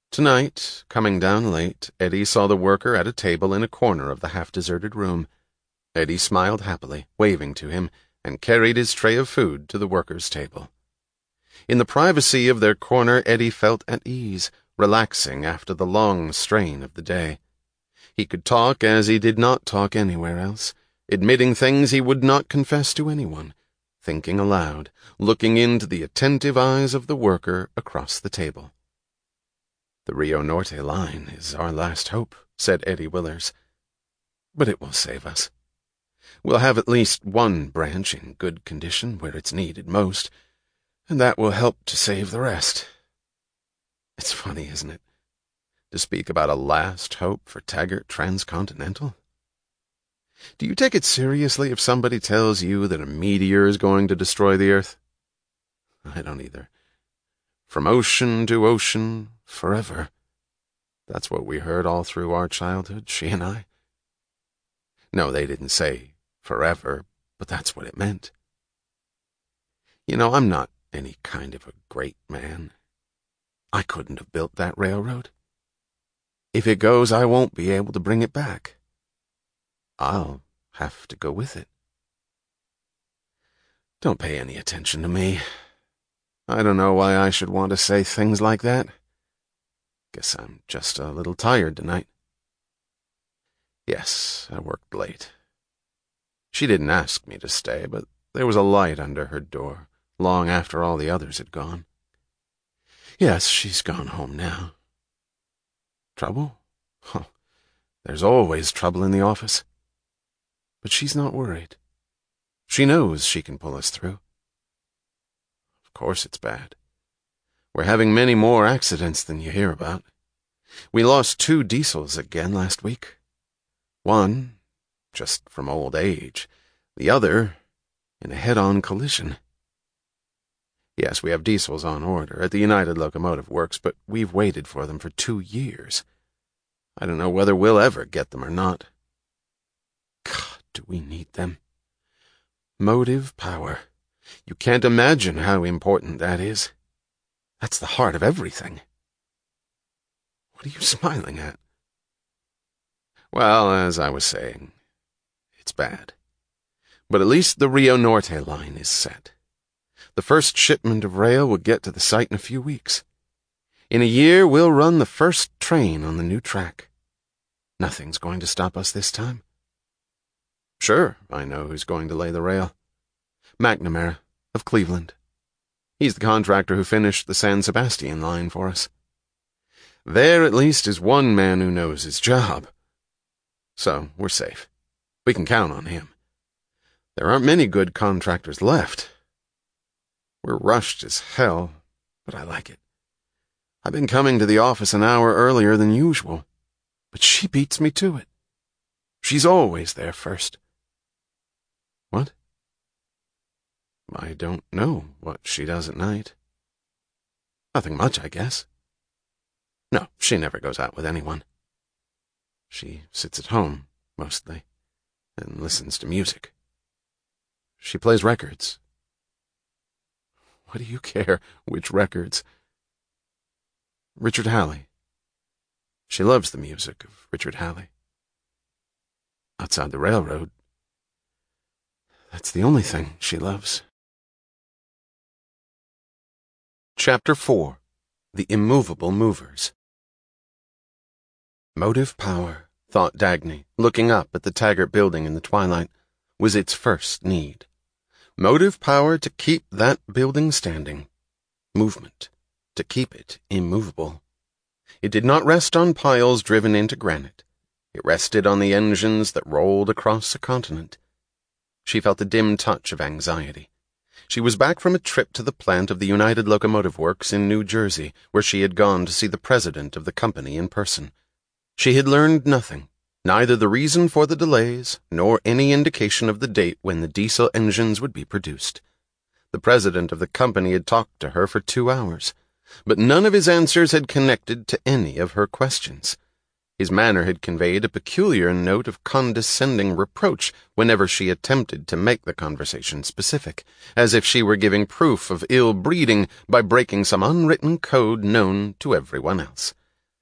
Tonight, coming down late, Eddie saw the worker at a table in a corner of the half-deserted room. Eddie smiled happily, waving to him, and carried his tray of food to the workers' table. In the privacy of their corner, Eddie felt at ease, relaxing after the long strain of the day. He could talk as he did not talk anywhere else, admitting things he would not confess to anyone, thinking aloud, looking into the attentive eyes of the worker across the table. "The Rio Norte line is our last hope," said Eddie Willers. "But it will save us. We'll have at least one branch in good condition where it's needed most, and that will help to save the rest." It's funny, isn't it, to speak about a last hope for Taggart Transcontinental? Do you take it seriously if somebody tells you that a meteor is going to destroy the Earth? I don't either. From ocean to ocean, forever. That's what we heard all through our childhood, she and I. No, they didn't say forever, but that's what it meant. You know, I'm not any kind of a great man. I couldn't have built that railroad. If it goes, I won't be able to bring it back. I'll have to go with it. Don't pay any attention to me. I don't know why I should want to say things like that. Guess I'm just a little tired tonight. Yes, I worked late. She didn't ask me to stay, but there was a light under her door, long after all the others had gone. Yes, she's gone home now. Trouble? Oh, there's always trouble in the office. But she's not worried. She knows she can pull us through. Of course it's bad. We're having many more accidents than you hear about. We lost 2 diesels again last week. One, just from old age. The other, in a head-on collision. Yes, we have diesels on order at the United Locomotive Works, but we've waited for them for 2 years. I don't know whether we'll ever get them or not. God, do we need them? Motive power. You can't imagine how important that is. That's the heart of everything. What are you smiling at? Well, as I was saying, it's bad. But at least the Rio Norte line is set. The first shipment of rail will get to the site in a few weeks. In a year, we'll run the first train on the new track. Nothing's going to stop us this time. Sure, I know who's going to lay the rail. McNamara, of Cleveland. He's the contractor who finished the San Sebastian line for us. There at least is one man who knows his job. So, we're safe. We can count on him. There aren't many good contractors left. We're rushed as hell, but I like it. I've been coming to the office an hour earlier than usual, but she beats me to it. She's always there first. What? I don't know what she does at night. Nothing much, I guess. No, she never goes out with anyone. She sits at home, mostly, and listens to music. She plays records. What do you care which records? Richard Halley. She loves the music of Richard Halley. Outside the railroad, that's the only thing she loves. Chapter 4. The Immovable Movers. Motive power, thought Dagny, looking up at the Taggart building in the twilight, was its first need. Motive power to keep that building standing. Movement, to keep it immovable. It did not rest on piles driven into granite. It rested on the engines that rolled across a continent. She felt a dim touch of anxiety. She was back from a trip to the plant of the United Locomotive Works in New Jersey, where she had gone to see the president of the company in person. She had learned nothing, neither the reason for the delays, nor any indication of the date when the diesel engines would be produced. The president of the company had talked to her for 2 hours, but none of his answers had connected to any of her questions. His manner had conveyed a peculiar note of condescending reproach whenever she attempted to make the conversation specific, as if she were giving proof of ill breeding by breaking some unwritten code known to everyone else.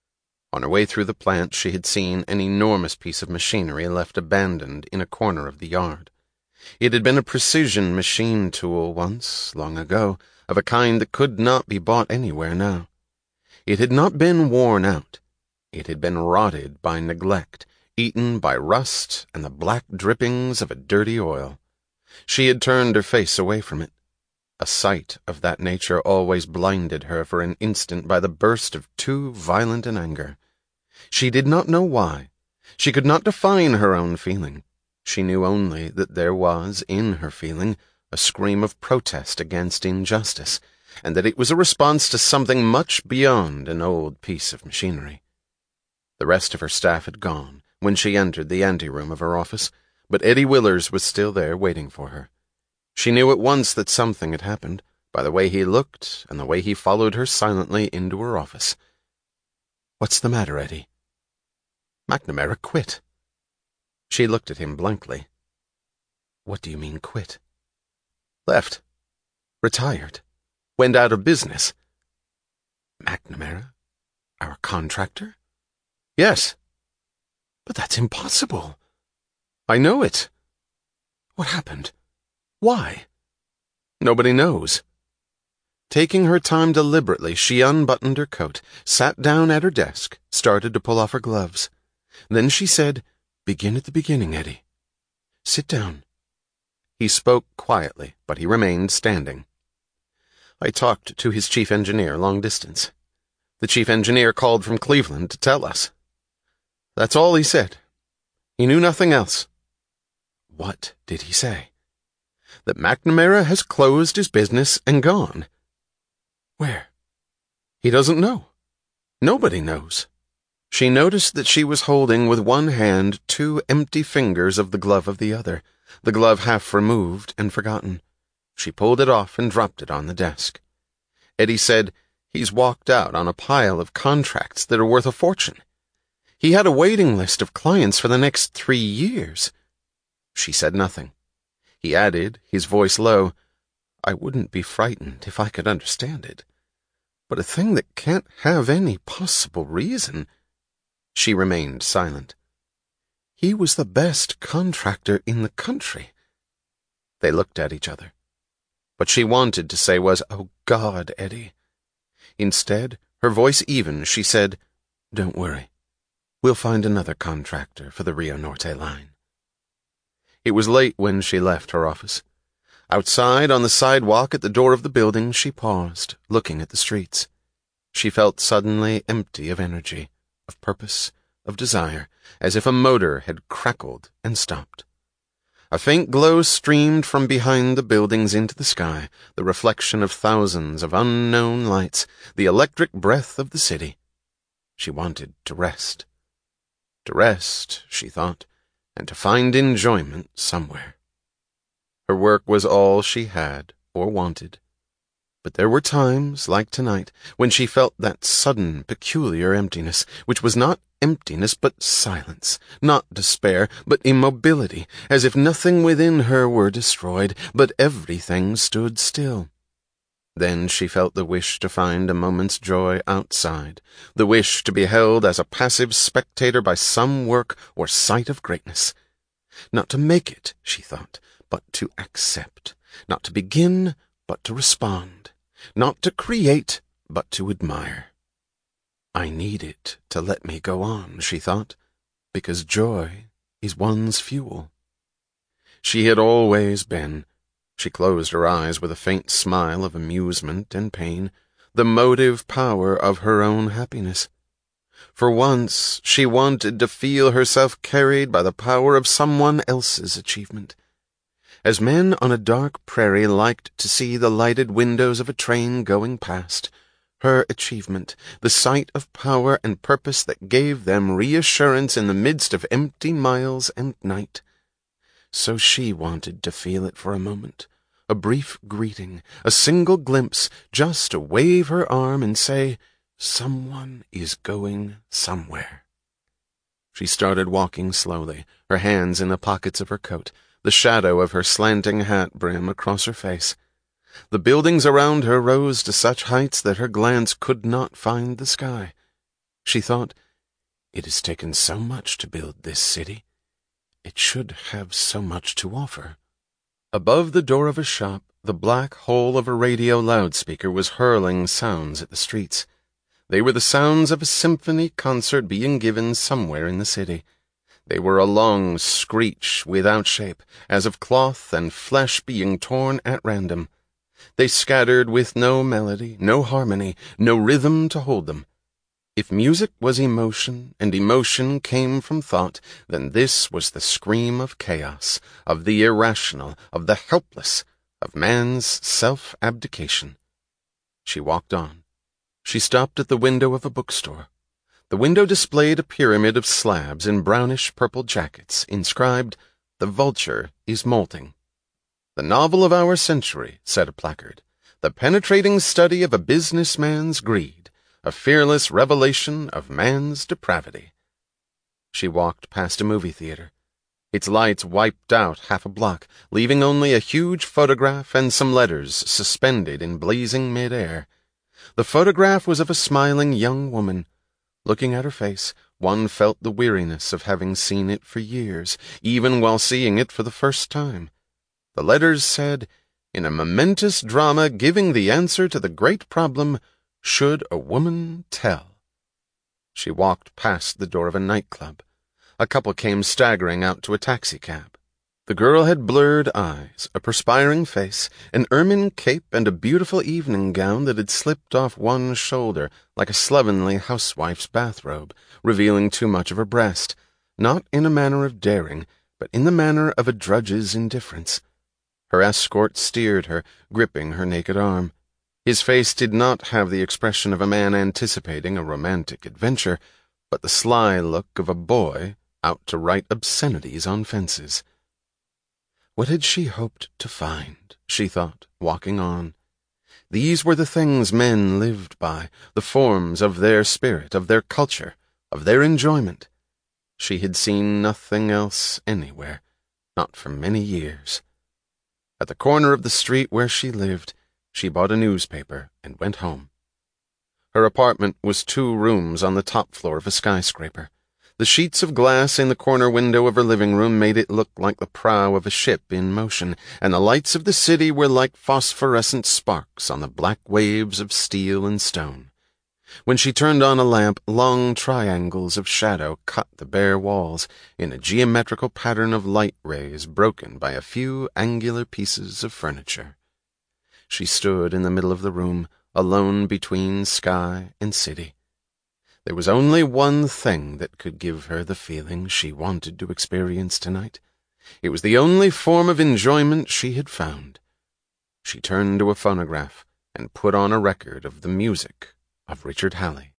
On her way through the plant, she had seen an enormous piece of machinery left abandoned in a corner of the yard. It had been a precision machine tool once, long ago, of a kind that could not be bought anywhere now. It had not been worn out. It had been rotted by neglect, eaten by rust and the black drippings of a dirty oil. She had turned her face away from it. A sight of that nature always blinded her for an instant by the burst of too violent an anger. She did not know why. She could not define her own feeling. She knew only that there was, in her feeling, a scream of protest against injustice, and that it was a response to something much beyond an old piece of machinery. The rest of her staff had gone when she entered the anteroom of her office, but Eddie Willers was still there waiting for her. She knew at once that something had happened, by the way he looked and the way he followed her silently into her office. "What's the matter, Eddie?" "McNamara quit." She looked at him blankly. "What do you mean, quit?" "Left. Retired. Went out of business." "McNamara? Our contractor?" "Yes." "But that's impossible." "I know it." "What happened? Why?" "Nobody knows." Taking her time deliberately, she unbuttoned her coat, sat down at her desk, started to pull off her gloves. Then she said, "Begin at the beginning, Eddie. Sit down." He spoke quietly, but he remained standing. "I talked to his chief engineer long distance. The chief engineer called from Cleveland to tell us. That's all he said. He knew nothing else." "What did he say?" "That McNamara has closed his business and gone." "Where?" "He doesn't know. Nobody knows." She noticed that she was holding with one hand 2 empty fingers of the glove of the other, the glove half removed and forgotten. She pulled it off and dropped it on the desk. Eddie said, "He's walked out on a pile of contracts that are worth a fortune. He had a waiting list of clients for the next 3 years. She said nothing. He added, his voice low, "I wouldn't be frightened if I could understand it. But a thing that can't have any possible reason." She remained silent. "He was the best contractor in the country." They looked at each other. What she wanted to say was, "Oh, God, Eddie." Instead, her voice even, she said, "Don't worry. We'll find another contractor for the Rio Norte line." It was late when she left her office. Outside, on the sidewalk at the door of the building, she paused, looking at the streets. She felt suddenly empty of energy, of purpose, of desire, as if a motor had crackled and stopped. A faint glow streamed from behind the buildings into the sky, the reflection of thousands of unknown lights, the electric breath of the city. She wanted to rest. To rest, she thought, and to find enjoyment somewhere. Her work was all she had or wanted. But there were times, like tonight, when she felt that sudden, peculiar emptiness, which was not emptiness but silence, not despair but immobility, as if nothing within her were destroyed, but everything stood still. Then she felt the wish to find a moment's joy outside, the wish to be held as a passive spectator by some work or sight of greatness. Not to make it, she thought, but to accept, not to begin, but to respond, not to create, but to admire. I need it to let me go on, she thought, because joy is one's fuel. She had always been. She closed her eyes with a faint smile of amusement and pain, the motive power of her own happiness. For once, she wanted to feel herself carried by the power of someone else's achievement. As men on a dark prairie liked to see the lighted windows of a train going past, her achievement, the sight of power and purpose that gave them reassurance in the midst of empty miles and night. So she wanted to feel it for a moment, a brief greeting, a single glimpse, just to wave her arm and say, "Someone is going somewhere." She started walking slowly, her hands in the pockets of her coat, the shadow of her slanting hat brim across her face. The buildings around her rose to such heights that her glance could not find the sky. She thought, It has taken so much to build this city. It should have so much to offer. Above the door of a shop, the black hole of a radio loudspeaker was hurling sounds at the streets. They were the sounds of a symphony concert being given somewhere in the city. They were a long screech without shape, as of cloth and flesh being torn at random. They scattered with no melody, no harmony, no rhythm to hold them. If music was emotion, and emotion came from thought, then this was the scream of chaos, of the irrational, of the helpless, of man's self-abdication. She walked on. She stopped at the window of a bookstore. The window displayed a pyramid of slabs in brownish-purple jackets, inscribed, "The Vulture is Molting." "The novel of our century," said a placard. "The penetrating study of a businessman's greed, a fearless revelation of man's depravity." She walked past a movie theater. Its lights wiped out half a block, leaving only a huge photograph and some letters suspended in blazing mid-air. The photograph was of a smiling young woman. Looking at her face, one felt the weariness of having seen it for years, even while seeing it for the first time. The letters said, "In a momentous drama giving the answer to the great problem, should a woman tell?" She walked past the door of a nightclub. A couple came staggering out to a taxicab. The girl had blurred eyes, a perspiring face, an ermine cape, and a beautiful evening gown that had slipped off one shoulder like a slovenly housewife's bathrobe, revealing too much of her breast, not in a manner of daring, but in the manner of a drudge's indifference. Her escort steered her, gripping her naked arm. His face did not have the expression of a man anticipating a romantic adventure, but the sly look of a boy out to write obscenities on fences. What had she hoped to find, she thought, walking on? These were the things men lived by, the forms of their spirit, of their culture, of their enjoyment. She had seen nothing else anywhere, not for many years. At the corner of the street where she lived, she bought a newspaper and went home. Her apartment was 2 rooms on the top floor of a skyscraper. The sheets of glass in the corner window of her living room made it look like the prow of a ship in motion, and the lights of the city were like phosphorescent sparks on the black waves of steel and stone. When she turned on a lamp, long triangles of shadow cut the bare walls in a geometrical pattern of light rays broken by a few angular pieces of furniture. She stood in the middle of the room, alone between sky and city. There was only one thing that could give her the feeling she wanted to experience tonight. It was the only form of enjoyment she had found. She turned to a phonograph and put on a record of the music of Richard Halley.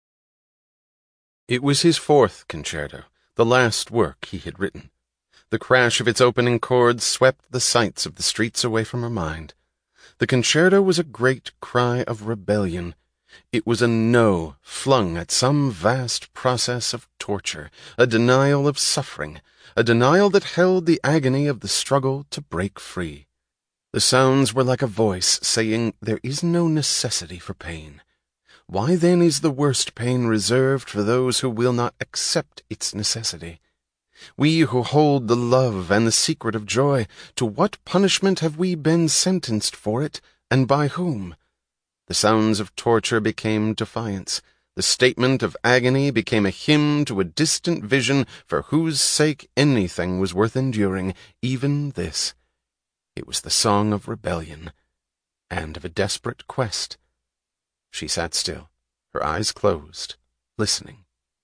It was his 4th concerto, the last work he had written. The crash of its opening chords swept the sights of the streets away from her mind. The concerto was a great cry of rebellion. It was a no flung at some vast process of torture, a denial of suffering, a denial that held the agony of the struggle to break free. The sounds were like a voice saying, "There is no necessity for pain. Why then is the worst pain reserved for those who will not accept its necessity? We who hold the love and the secret of joy, to what punishment have we been sentenced for it, and by whom?" The sounds of torture became defiance. The statement of agony became a hymn to a distant vision for whose sake anything was worth enduring, even this. It was the song of rebellion, and of a desperate quest. She sat still, her eyes closed, listening.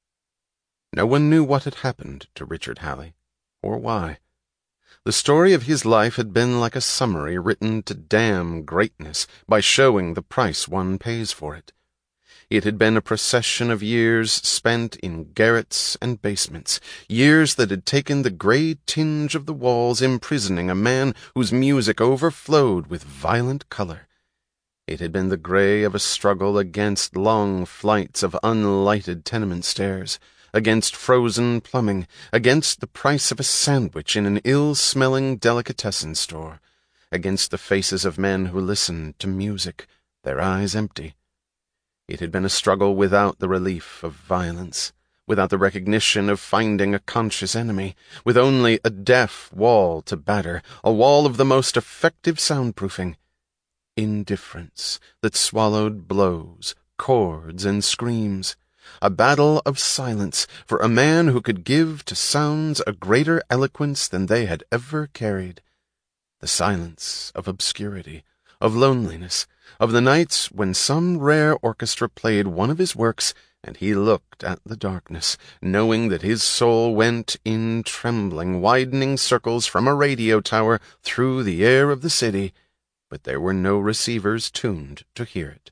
No one knew what had happened to Richard Halley, or why. The story of his life had been like a summary written to damn greatness by showing the price one pays for it. It had been a procession of years spent in garrets and basements, years that had taken the gray tinge of the walls imprisoning a man whose music overflowed with violent color. It had been the gray of a struggle against long flights of unlighted tenement stairs, against frozen plumbing, against the price of a sandwich in an ill-smelling delicatessen store, against the faces of men who listened to music, their eyes empty. It had been a struggle without the relief of violence, without the recognition of finding a conscious enemy, with only a deaf wall to batter, a wall of the most effective soundproofing. Indifference that swallowed blows, chords, and screams. A battle of silence for a man who could give to sounds a greater eloquence than they had ever carried. The silence of obscurity, of loneliness, of the nights when some rare orchestra played one of his works and he looked at the darkness, knowing that his soul went in trembling, widening circles from a radio tower through the air of the city, but there were no receivers tuned to hear it.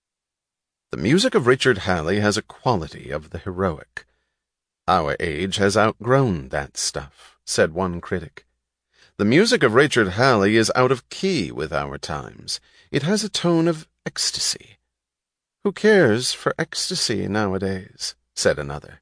The music of Richard Halley has a quality of the heroic. Our age has outgrown that stuff, said one critic. The music of Richard Halley is out of key with our times. It has a tone of ecstasy. Who cares for ecstasy nowadays? Said another.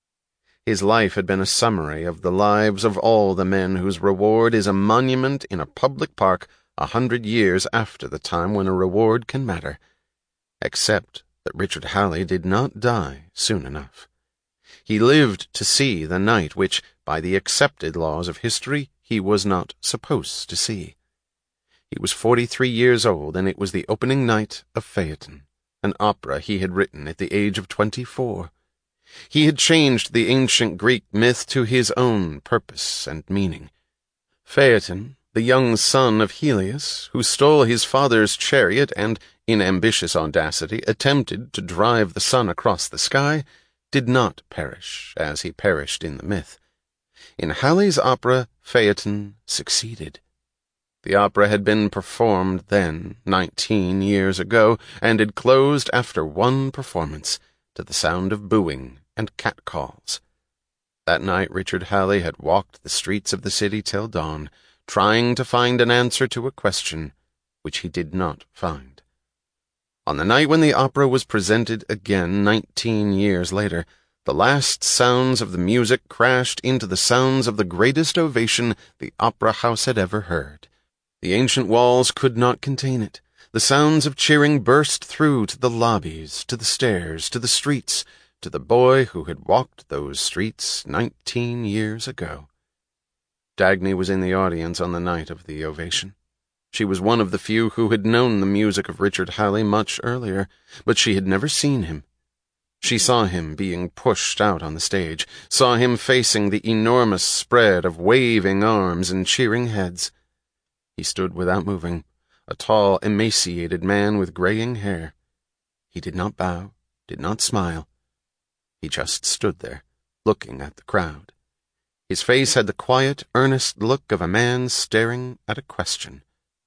His life had been a summary of the lives of all the men whose reward is a monument in a public park 100 years after the time when a reward can matter, except that Richard Halley did not die soon enough. He lived to see the night which, by the accepted laws of history, he was not supposed to see. He was 43 years old, and it was the opening night of Phaeton, an opera he had written at the age of 24. He had changed the ancient Greek myth to his own purpose and meaning. Phaeton, the young son of Helios, who stole his father's chariot and, in ambitious audacity, attempted to drive the sun across the sky, did not perish as he perished in the myth. In Halley's opera, Phaeton succeeded. The opera had been performed then, 19 years ago, and had closed after one performance, to the sound of booing and catcalls. That night Richard Halley had walked the streets of the city till dawn, trying to find an answer to a question which he did not find. On the night when the opera was presented again 19 years later, the last sounds of the music crashed into the sounds of the greatest ovation the opera house had ever heard. The ancient walls could not contain it. The sounds of cheering burst through to the lobbies, to the stairs, to the streets, to the boy who had walked those streets 19 years ago. Dagny was in the audience on the night of the ovation. She was one of the few who had known the music of Richard Halley much earlier, but she had never seen him. She saw him being pushed out on the stage, saw him facing the enormous spread of waving arms and cheering heads. He stood without moving, a tall, emaciated man with graying hair. He did not bow, did not smile. He just stood there, looking at the crowd. His face had the quiet, earnest look of a man staring at a question.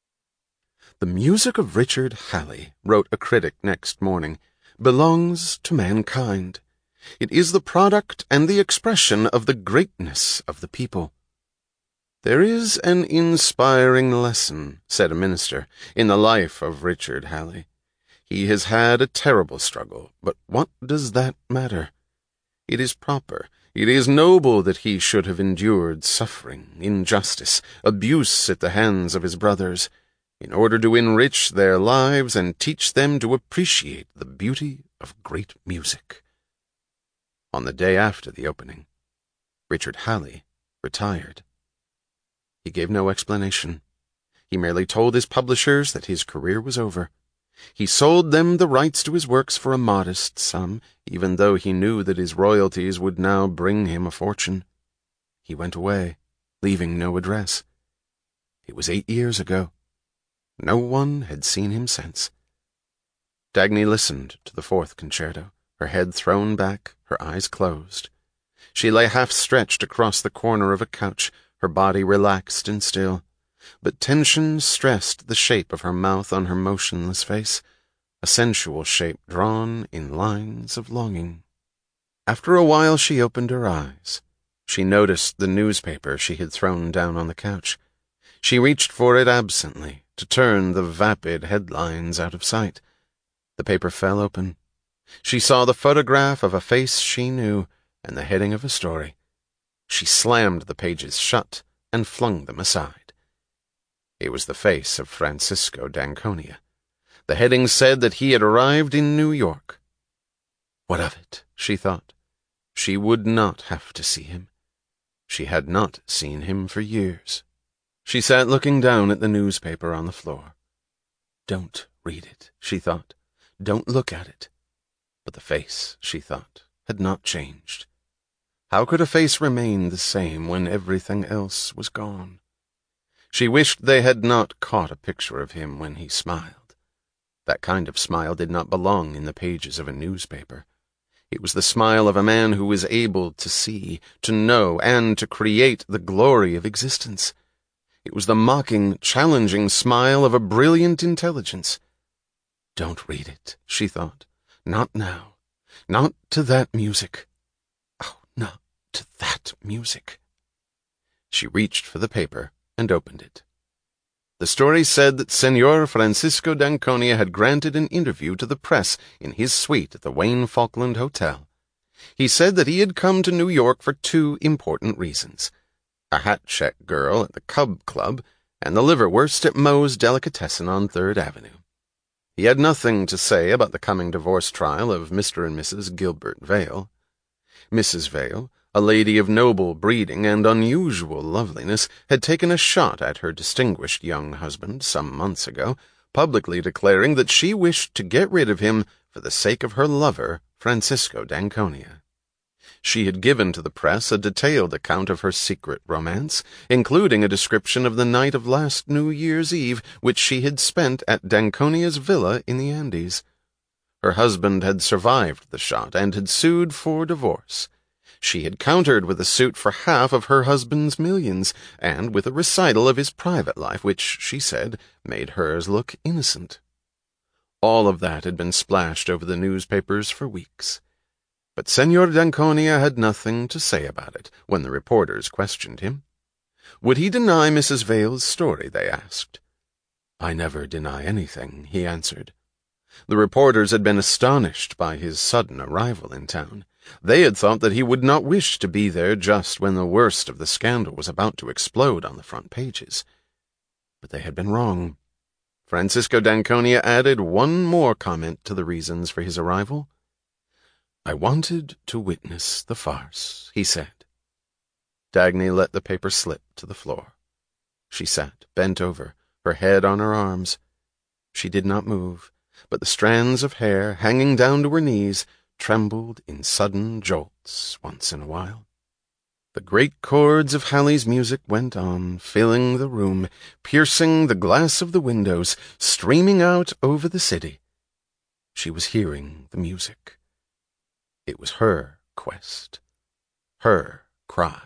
"The music of Richard Halley," wrote a critic next morning, "belongs to mankind. It is the product and the expression of the greatness of the people." "There is an inspiring lesson," said a minister, "in the life of Richard Halley. He has had a terrible struggle, but what does that matter? It is proper, it is noble that he should have endured suffering, injustice, abuse at the hands of his brothers, in order to enrich their lives and teach them to appreciate the beauty of great music." On the day after the opening, Richard Halley retired. He gave no explanation. He merely told his publishers that his career was over. He sold them the rights to his works for a modest sum, even though he knew that his royalties would now bring him a fortune. He went away, leaving no address. It was 8 years ago. No one had seen him since. Dagny listened to the fourth concerto, her head thrown back, her eyes closed. She lay half-stretched across the corner of a couch, her body relaxed and still, but tension stressed the shape of her mouth on her motionless face, a sensual shape drawn in lines of longing. After a while she opened her eyes. She noticed the newspaper she had thrown down on the couch. She reached for it absently, to turn the vapid headlines out of sight. The paper fell open. She saw the photograph of a face she knew, and the heading of a story. She slammed the pages shut and flung them aside. It was the face of Francisco d'Anconia. The heading said that he had arrived in New York. What of it, she thought. She would not have to see him. She had not seen him for years. She sat looking down at the newspaper on the floor. Don't read it, she thought. Don't look at it. But the face, she thought, had not changed. How could a face remain the same when everything else was gone? She wished they had not caught a picture of him when he smiled. That kind of smile did not belong in the pages of a newspaper. It was the smile of a man who was able to see, to know, and to create the glory of existence. It was the mocking, challenging smile of a brilliant intelligence. Don't read it, she thought. Not now. Not to that music. Oh, not to that music. She reached for the paper and opened it. The story said that Senor Francisco d'Anconia had granted an interview to the press in his suite at the Wayne Falkland Hotel. He said that he had come to New York for 2 important reasons: a hat-check girl at the Cub Club and the liverwurst at Moe's Delicatessen on 3rd Avenue. He had nothing to say about the coming divorce trial of Mr. and Mrs. Gilbert Vale. Mrs. Vale, a lady of noble breeding and unusual loveliness, had taken a shot at her distinguished young husband some months ago, publicly declaring that she wished to get rid of him for the sake of her lover, Francisco d'Anconia. She had given to the press a detailed account of her secret romance, including a description of the night of last New Year's Eve, which she had spent at d'Anconia's villa in the Andes. Her husband had survived the shot and had sued for divorce. She had countered with a suit for half of her husband's millions, and with a recital of his private life, which, she said, made hers look innocent. All of that had been splashed over the newspapers for weeks. But Senor d'Anconia had nothing to say about it when the reporters questioned him. Would he deny Mrs. Vale's story, they asked. I never deny anything, he answered. The reporters had been astonished by his sudden arrival in town. They had thought that he would not wish to be there just when the worst of the scandal was about to explode on the front pages. But they had been wrong. Francisco d'Anconia added one more comment to the reasons for his arrival. I wanted to witness the farce, he said. Dagny let the paper slip to the floor. She sat, bent over, her head on her arms. She did not move, but the strands of hair, hanging down to her knees, trembled in sudden jolts once in a while. The great chords of Halley's music went on, filling the room, piercing the glass of the windows, streaming out over the city. She was hearing the music. It was her quest, her cry.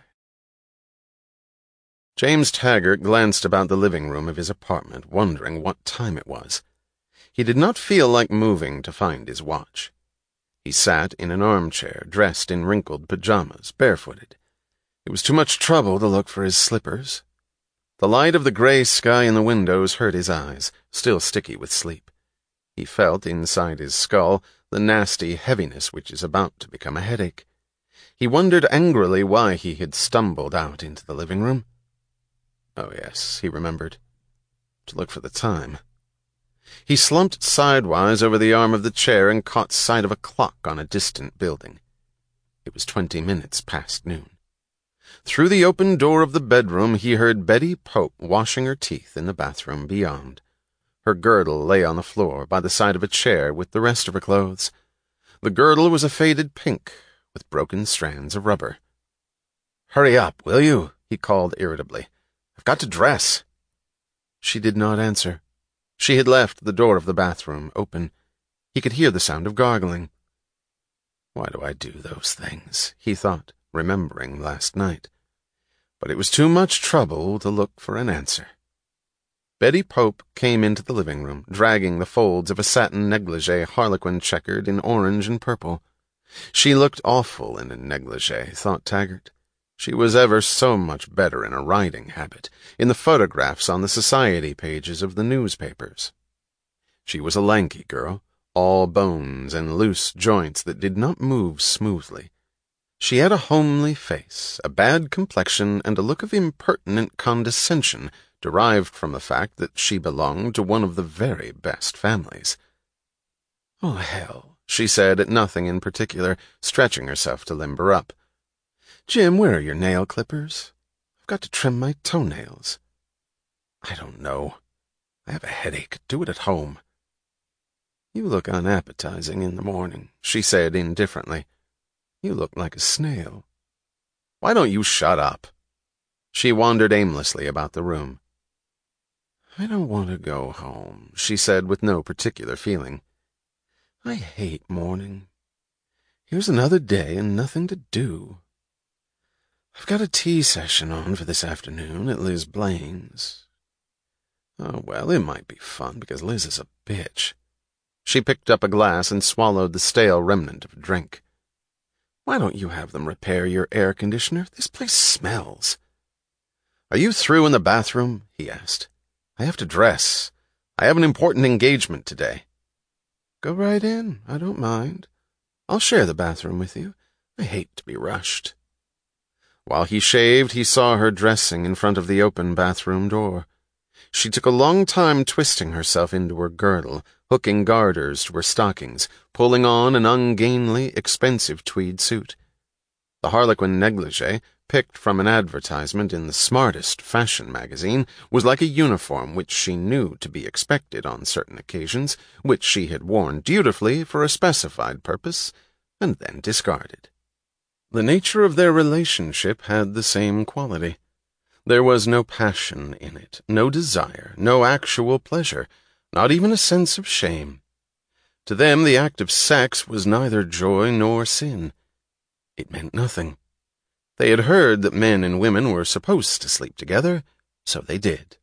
James Taggart glanced about the living room of his apartment, wondering what time it was. He did not feel like moving to find his watch. He sat in an armchair, dressed in wrinkled pajamas, barefooted. It was too much trouble to look for his slippers. The light of the gray sky in the windows hurt his eyes, still sticky with sleep. He felt inside his skull the nasty heaviness which is about to become a headache. He wondered angrily why he had stumbled out into the living room. Oh yes, he remembered. To look for the time. He slumped sidewise over the arm of the chair and caught sight of a clock on a distant building. It was 20 minutes past noon. Through the open door of the bedroom he heard Betty Pope washing her teeth in the bathroom beyond. Her girdle lay on the floor by the side of a chair with the rest of her clothes. The girdle was a faded pink, with broken strands of rubber. "Hurry up, will you?" he called irritably. "I've got to dress." She did not answer. She had left the door of the bathroom open. He could hear the sound of gargling. Why do I do those things? He thought, remembering last night. But it was too much trouble to look for an answer. Betty Pope came into the living room, dragging the folds of a satin negligee harlequin checkered in orange and purple. She looked awful in a negligee, thought Taggart. She was ever so much better in a riding habit, in the photographs on the society pages of the newspapers. She was a lanky girl, all bones and loose joints that did not move smoothly. She had a homely face, a bad complexion, and a look of impertinent condescension derived from the fact that she belonged to one of the very best families. "Oh, hell," she said nothing in particular, stretching herself to limber up. Jim, where are your nail clippers? I've got to trim my toenails. I don't know. I have a headache. Do it at home. You look unappetizing in the morning, she said indifferently. You look like a snail. Why don't you shut up? She wandered aimlessly about the room. I don't want to go home, she said with no particular feeling. I hate morning. Here's another day and nothing to do. I've got a tea session on for this afternoon at Liz Blaine's. Oh, well, it might be fun because Liz is a bitch. She picked up a glass and swallowed the stale remnant of a drink. Why don't you have them repair your air conditioner? This place smells. Are you through in the bathroom? He asked. I have to dress. I have an important engagement today. Go right in. I don't mind. I'll share the bathroom with you. I hate to be rushed. While he shaved, he saw her dressing in front of the open bathroom door. She took a long time twisting herself into her girdle, hooking garters to her stockings, pulling on an ungainly, expensive tweed suit. The harlequin negligee, picked from an advertisement in the smartest fashion magazine, was like a uniform which she knew to be expected on certain occasions, which she had worn dutifully for a specified purpose, and then discarded. The nature of their relationship had the same quality. There was no passion in it, no desire, no actual pleasure, not even a sense of shame. To them the act of sex was neither joy nor sin. It meant nothing. They had heard that men and women were supposed to sleep together, so they did.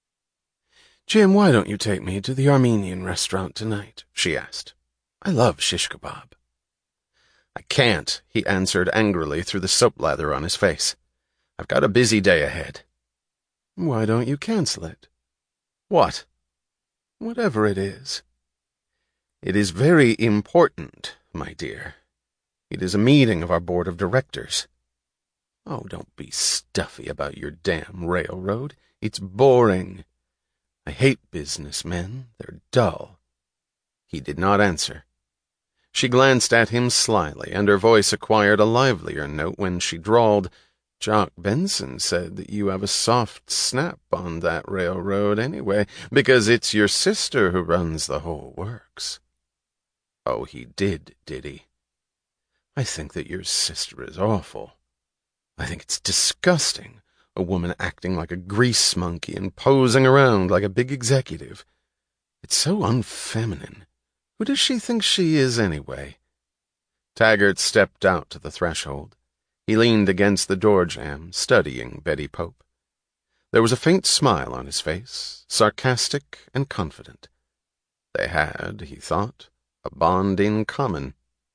Jim, why don't you take me to the Armenian restaurant tonight? She asked. I love shish kebab. I can't, he answered angrily through the soap lather on his face. I've got a busy day ahead. Why don't you cancel it? What? Whatever it is. It is very important, my dear. It is a meeting of our board of directors. Oh, don't be stuffy about your damn railroad. It's boring. I hate businessmen. They're dull. He did not answer. She glanced at him slyly, and her voice acquired a livelier note when she drawled, Jock Benson said that you have a soft snap on that railroad anyway, because it's your sister who runs the whole works. Oh, he did he? I think that your sister is awful. I think it's disgusting, a woman acting like a grease monkey and posing around like a big executive. It's so unfeminine. Who does she think she is anyway? Taggart stepped out to the threshold. He leaned against the door jamb, studying Betty Pope. There was a faint smile on his face, sarcastic and confident. They had, he thought, a bond in common.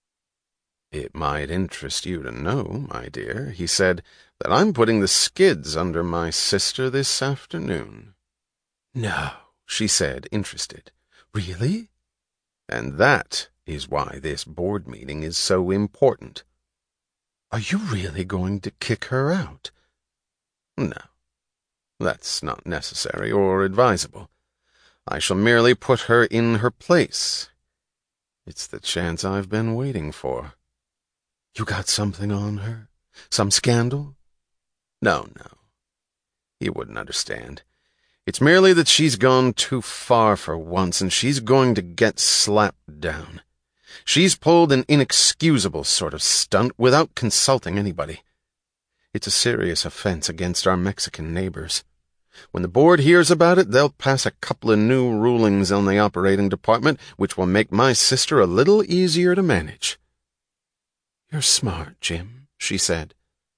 It might interest you to know, my dear, he said, that I'm putting the skids under my sister this afternoon. No, she said, interested. Really? And that is why this board meeting is so important. Are you really going to kick her out? No, that's not necessary or advisable. I shall merely put her in her place. It's the chance I've been waiting for. You got something on her? Some scandal? No. He wouldn't understand. It's merely that she's gone too far for once, and she's going to get slapped down. She's pulled an inexcusable sort of stunt without consulting anybody. It's a serious offense against our Mexican neighbors. When the board hears about it, they'll pass a couple of new rulings on the operating department, which will make my sister a little easier to manage. You're smart, Jim, she said.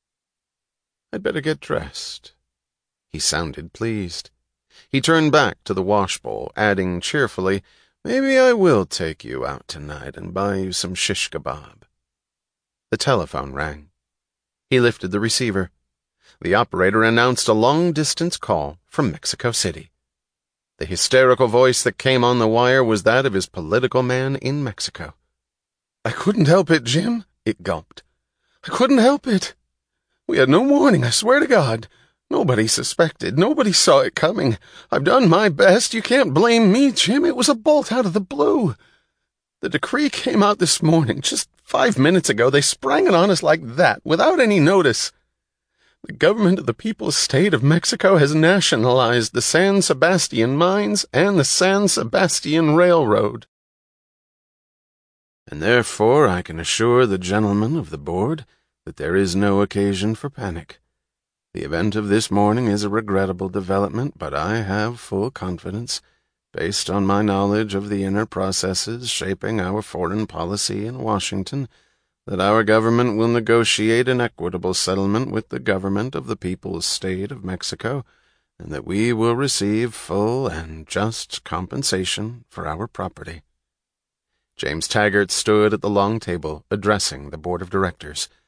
I'd better get dressed. He sounded pleased. He turned back to the washbowl, adding cheerfully, Maybe I will take you out tonight and buy you some shish kebab. The telephone rang. He lifted the receiver. The operator announced a long-distance call from Mexico City. The hysterical voice that came on the wire was that of his political man in Mexico. I couldn't help it, Jim, it gulped. I couldn't help it. We had no warning, I swear to God. Nobody suspected. Nobody saw it coming. I've done my best. You can't blame me, Jim. It was a bolt out of the blue. The decree came out this morning. Just 5 minutes ago, they sprang it on us like that, without any notice. The government of the People's State of Mexico has nationalized the San Sebastian mines and the San Sebastian Railroad. And therefore I can assure the gentlemen of the board that there is no occasion for panic. The event of this morning is a regrettable development, but I have full confidence, based on my knowledge of the inner processes shaping our foreign policy in Washington, that our government will negotiate an equitable settlement with the government of the People's State of Mexico, and that we will receive full and just compensation for our property. James Taggart stood at the long table, addressing the board of directors.